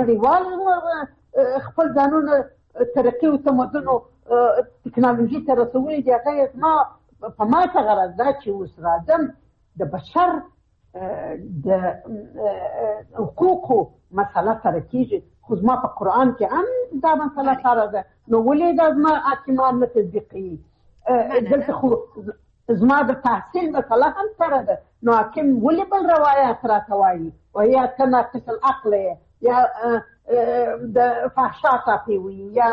خپل ځانونه ترقي او تمدن او ټکنالوژي ته رسولي دي. هغه زما په ما ته غرض ده چې اوس راځم د بشر د حقوقو مسله سره کېږي، خو زما په قرآن کې هم دا مسله سره ده. نو ولې دا زما حاکمان نه تطبیق کوي؟ دلته خو زما د تحصیل مسله هم سره ده. نو حاکم ولې بل روایات راته وایي وایي ته ناقص العقل یې، یا د فحشا ټاپې وي، یا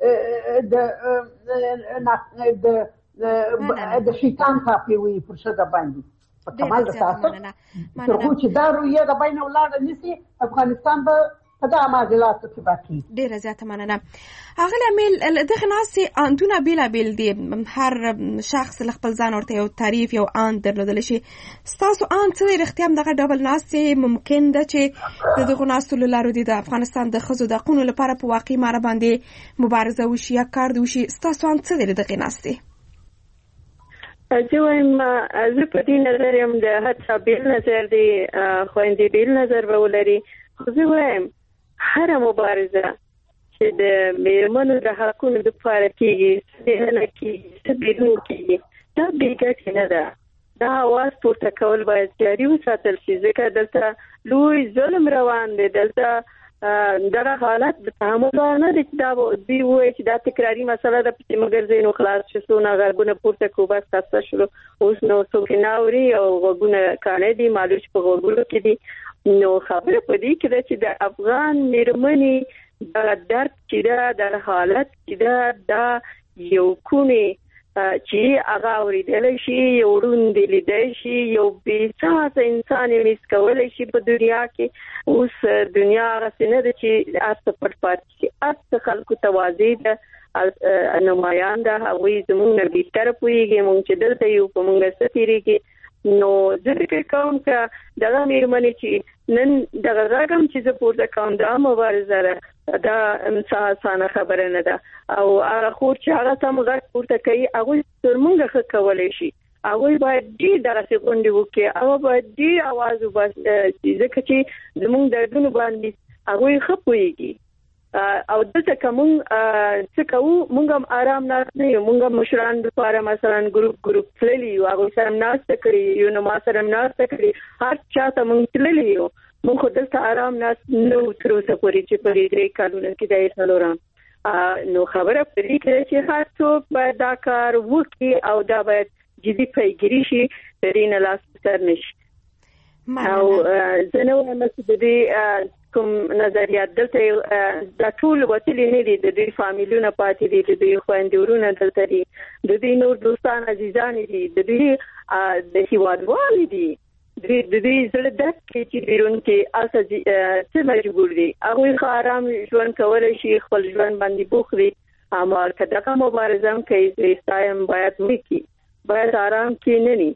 د شیطان ټاپې وي پر ښځه باندې. په کمال د تاسف تر خو چې دا رویه د بین ولاړه نشي، افغانستان به په دا معضلاتو کې باقي. ډېره زیاته مننه. اغلی امیل، دغه ناستې اندونه بېلابېل دي، هر شخص له خپل ځان ورته یو تعریف یو اند درلودلی شي. ستاسو اند څه دی؟ رښتیا هم دغه ډول ناستې ممکن ده چې د دغو ناستو له لارې د افغانستان د ښځو د حقونو لپاره په واقعي معنی باندې مبارزه وشي یا کار وشي؟ ستاسو اند څه دی له دغې ناستې؟ زه وایم زه په دې نظر یم د هر چا بېل نظر دی، خویندې بېل نظر به ولري. خو زه وایم هره مبارزه چې د میرمنو د حقونو دپاره کېږي، څه دننه کېږي، څه بیرون کېږي، دا بې ګټې نه ده. دا آواز پورته کول باید جاري وساتل شي، ځکه دلته لوی ظلم روان دی. دلته دغه حالت د تحمل نه دی چې دا دوی ووایي چې دا تکراري مسله ده، پسې مګرځئ نو خلاص شو، څونه غږونه پورته کړو بس خسته شلو. اوس نو څوک نه اوري او غوږونه کاڼه دي، معلوم په غوږونو کې دي. نو خبره په دې کې ده چې د افغان میرمنې دغه درد چې ده، دغه حالت چې ده، دا یو کومې چې هغه اورېدلی شي، یو ړوند لیدی شي، یو بېساسه انسان یې میس کولی شي په دنیا کې. اوس دنیا هغسې نه ده چې هر څه پټ پاتې شي، هر څه خلکو ته واضح ده، نمایان ده. هغوی زموږ نه بهتره پوهېږي، موږ چې دلته یو په موږ څه تېرېږي. نو زه فکر کوم که دغه میرمنې چې نن دغه غږ هم چې زه پورته کوم دا مبارزه ده، دا اسانه خبره نه ده. او هغه خور چې هغه سم غږ پورته کوي، هغوی تر موږ ښه کولی شي. هغوی باید ډېر دغسې غونډې وکړي، هغه باید ډېر اواز وباسي، ځکه چې زموږ دردونو باندې هغوی ښه پوهېږي. او دلته که موږ څه کوو، موږ هم آرام ناست نه یو. موږ هم مشرانو لپاره مثلا ګروپ تللي یو، هغوی سره ناسته کړې یو، نو ما سره ناسته کړې، هر چا ته موږ تللي یو. موږ خو دلته آرام ناست نه وو تر اوسه پورې چې په دې 3 کالونو کې دا یې څلورم. نو خبره په دې کې چې هر څوک باید دا کار وکړي او دا باید جدي پیګیري شي، د دې نه لاس سر نشي. او زه نه وایم چې د دې کوم نظریات دلته دا ټول وتلي نه دي، د دوی فامیلونه پاتې دي، د دوی خویندې ورونه دلته دي، د دوی نور دوستان عزیزان دي، د دوی د هیوادوالې دي، د دوی زړه درد کې چې بیرون کې هلته څه مجبور دي. هغوی ښه آرام ژوند کولی شي، خپل ژوند باندې بوخت دي. اما که دغه مبارزه هم کوي، زه یې ستایم، باید وکړي، باید آرام کې نه وي.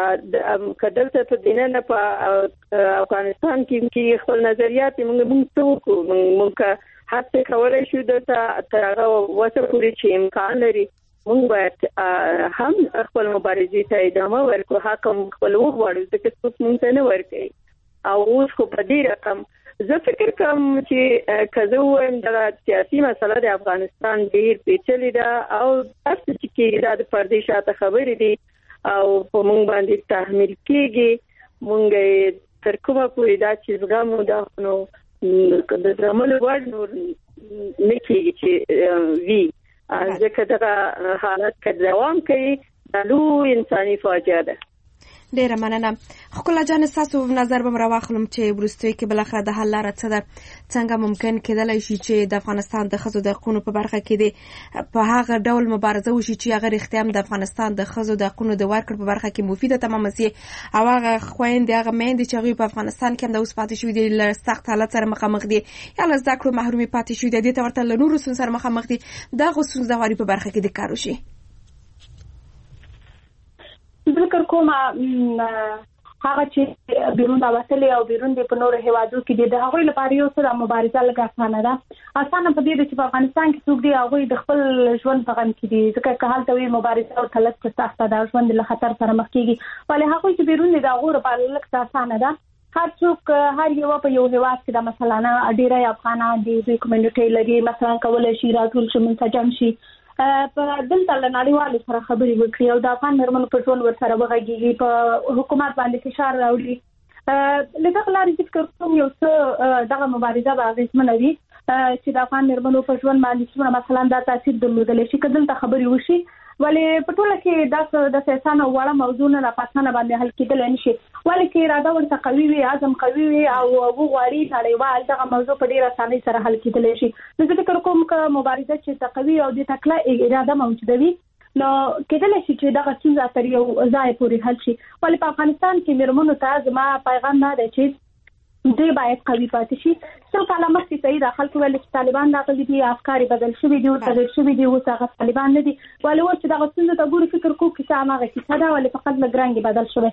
که دلته په دننه په افغانستان کې خپل نظریات موږ څه وکړو، موږ هر څه کولی شو دلته تر هغه وسه پورې چې امکان لري. موږ باید هم خپل مبارزې ته ادامه ورکړو، حق هم خپل وغواړو، ځکه څوک موږ ته نه ورکوي. او اوس خو په دې رقم زه فکر کوم چې که زه ووایم دغه سیاسي مسله د افغانستان ډېر پیچلې ده او هر څه چې کېږي دا د پردې شاته خبرې دي او په موږ باندې تحمیل کېږي. موږ تر کومه پورې دا چې زغمو، دا نو د زغملو وړ نور نه کېږي چې وي، ځکه دغه حالت که دوام کوي دا لوی انساني فاجعه ده. ډیره مننه. ښکلا جان، ستاسو نظر به راواخلم چې وروستۍ کې بلخره د حل لاره څه ده؟ څنګه ممکن کېدلی شي چې د افغانستان د ښځو د حقونو په برخه کې په هغه ډول مبارزه وشي چې هغه رښتیا هم د افغانستان د ښځو د حقونو د ورکړې په برخه کې مفیده تمامه شي، او هغه خویندې، هغه میندې چې هغوی په افغانستان کې هم د اوس پاتې شوي دي، له سخت حالت سره مخامخ دي یا له زده کړو محرومې پاتې شوي دي، دې ته ورته له نورو ستونزو سره مخامخ دي، دغو ستونزهواري په برخه کې د کار وشي. ذکر کوم هغه چې بیرون راوتلي او بیرون د په نورو هیوادو کې د هغوی لپاره یو څه د مبارزه لږه اسانه ده. اسانه په دې چې په افغانستان کې څوک دی هغوی د خپل ژوند په غم کې دي، ځکه که هلته وي مبارزه او تلف سخته ده، ژوند له خطر سره مخ کېږي، ولې هغوی چې بیرون دي د هغو لپاره لږ اسانه ده. هر څوک هر یو په یو هیواد کې د مثلا ډیری افغانان دي دوی کمیونټي لري، مثلا کولای شي راټول شي منسجم شي په دلته له نړیوالو سره خبرې وکړي او د افغان مېرمنو په ژوند ورسره وغږیږي، په حکومت باندې فشار راوړي. له دغه لارې فکر کوم یو څه دغه مبارزه به اغېزمنه وي چې د افغان مېرمنو په ژوند باندې څومره مثلا دا تاثیر درلودلی شي که دلته خبرې وشي. ولې په ټوله کې د سیاسان او وړه موضوع نه په اسانه باندې حل کېدلی نه شي، ولې کې اراده ورته قوي وي، عزم قوي وي او وغواړي نړیوال دغه موضوع په ډېره اسانۍ سره حل کېدلی شي. نو زه فکر کوم که مبارزه چې قوي او د تکله اراده موجوده وي نو کېدلی شي چې دغه ستونزه تر یو ځای پورې حل شي. ولې په افغانستان کې مېرمنو ته زما پیغام دا دی چې دوی باید قوي پاتې شي. څو کاله مخکې صحیح د خلکو ویل چې طالبان راغلي دي، افکار بدل شوي دي، تغیر شوي دي، اوس هغه طالبان نه دي. ولې اوس چې دغه ستونزو ته ګورو فکر کوو کیسه هماغه کیسه ده، ولې فقط لږ رنګ بدل شوی.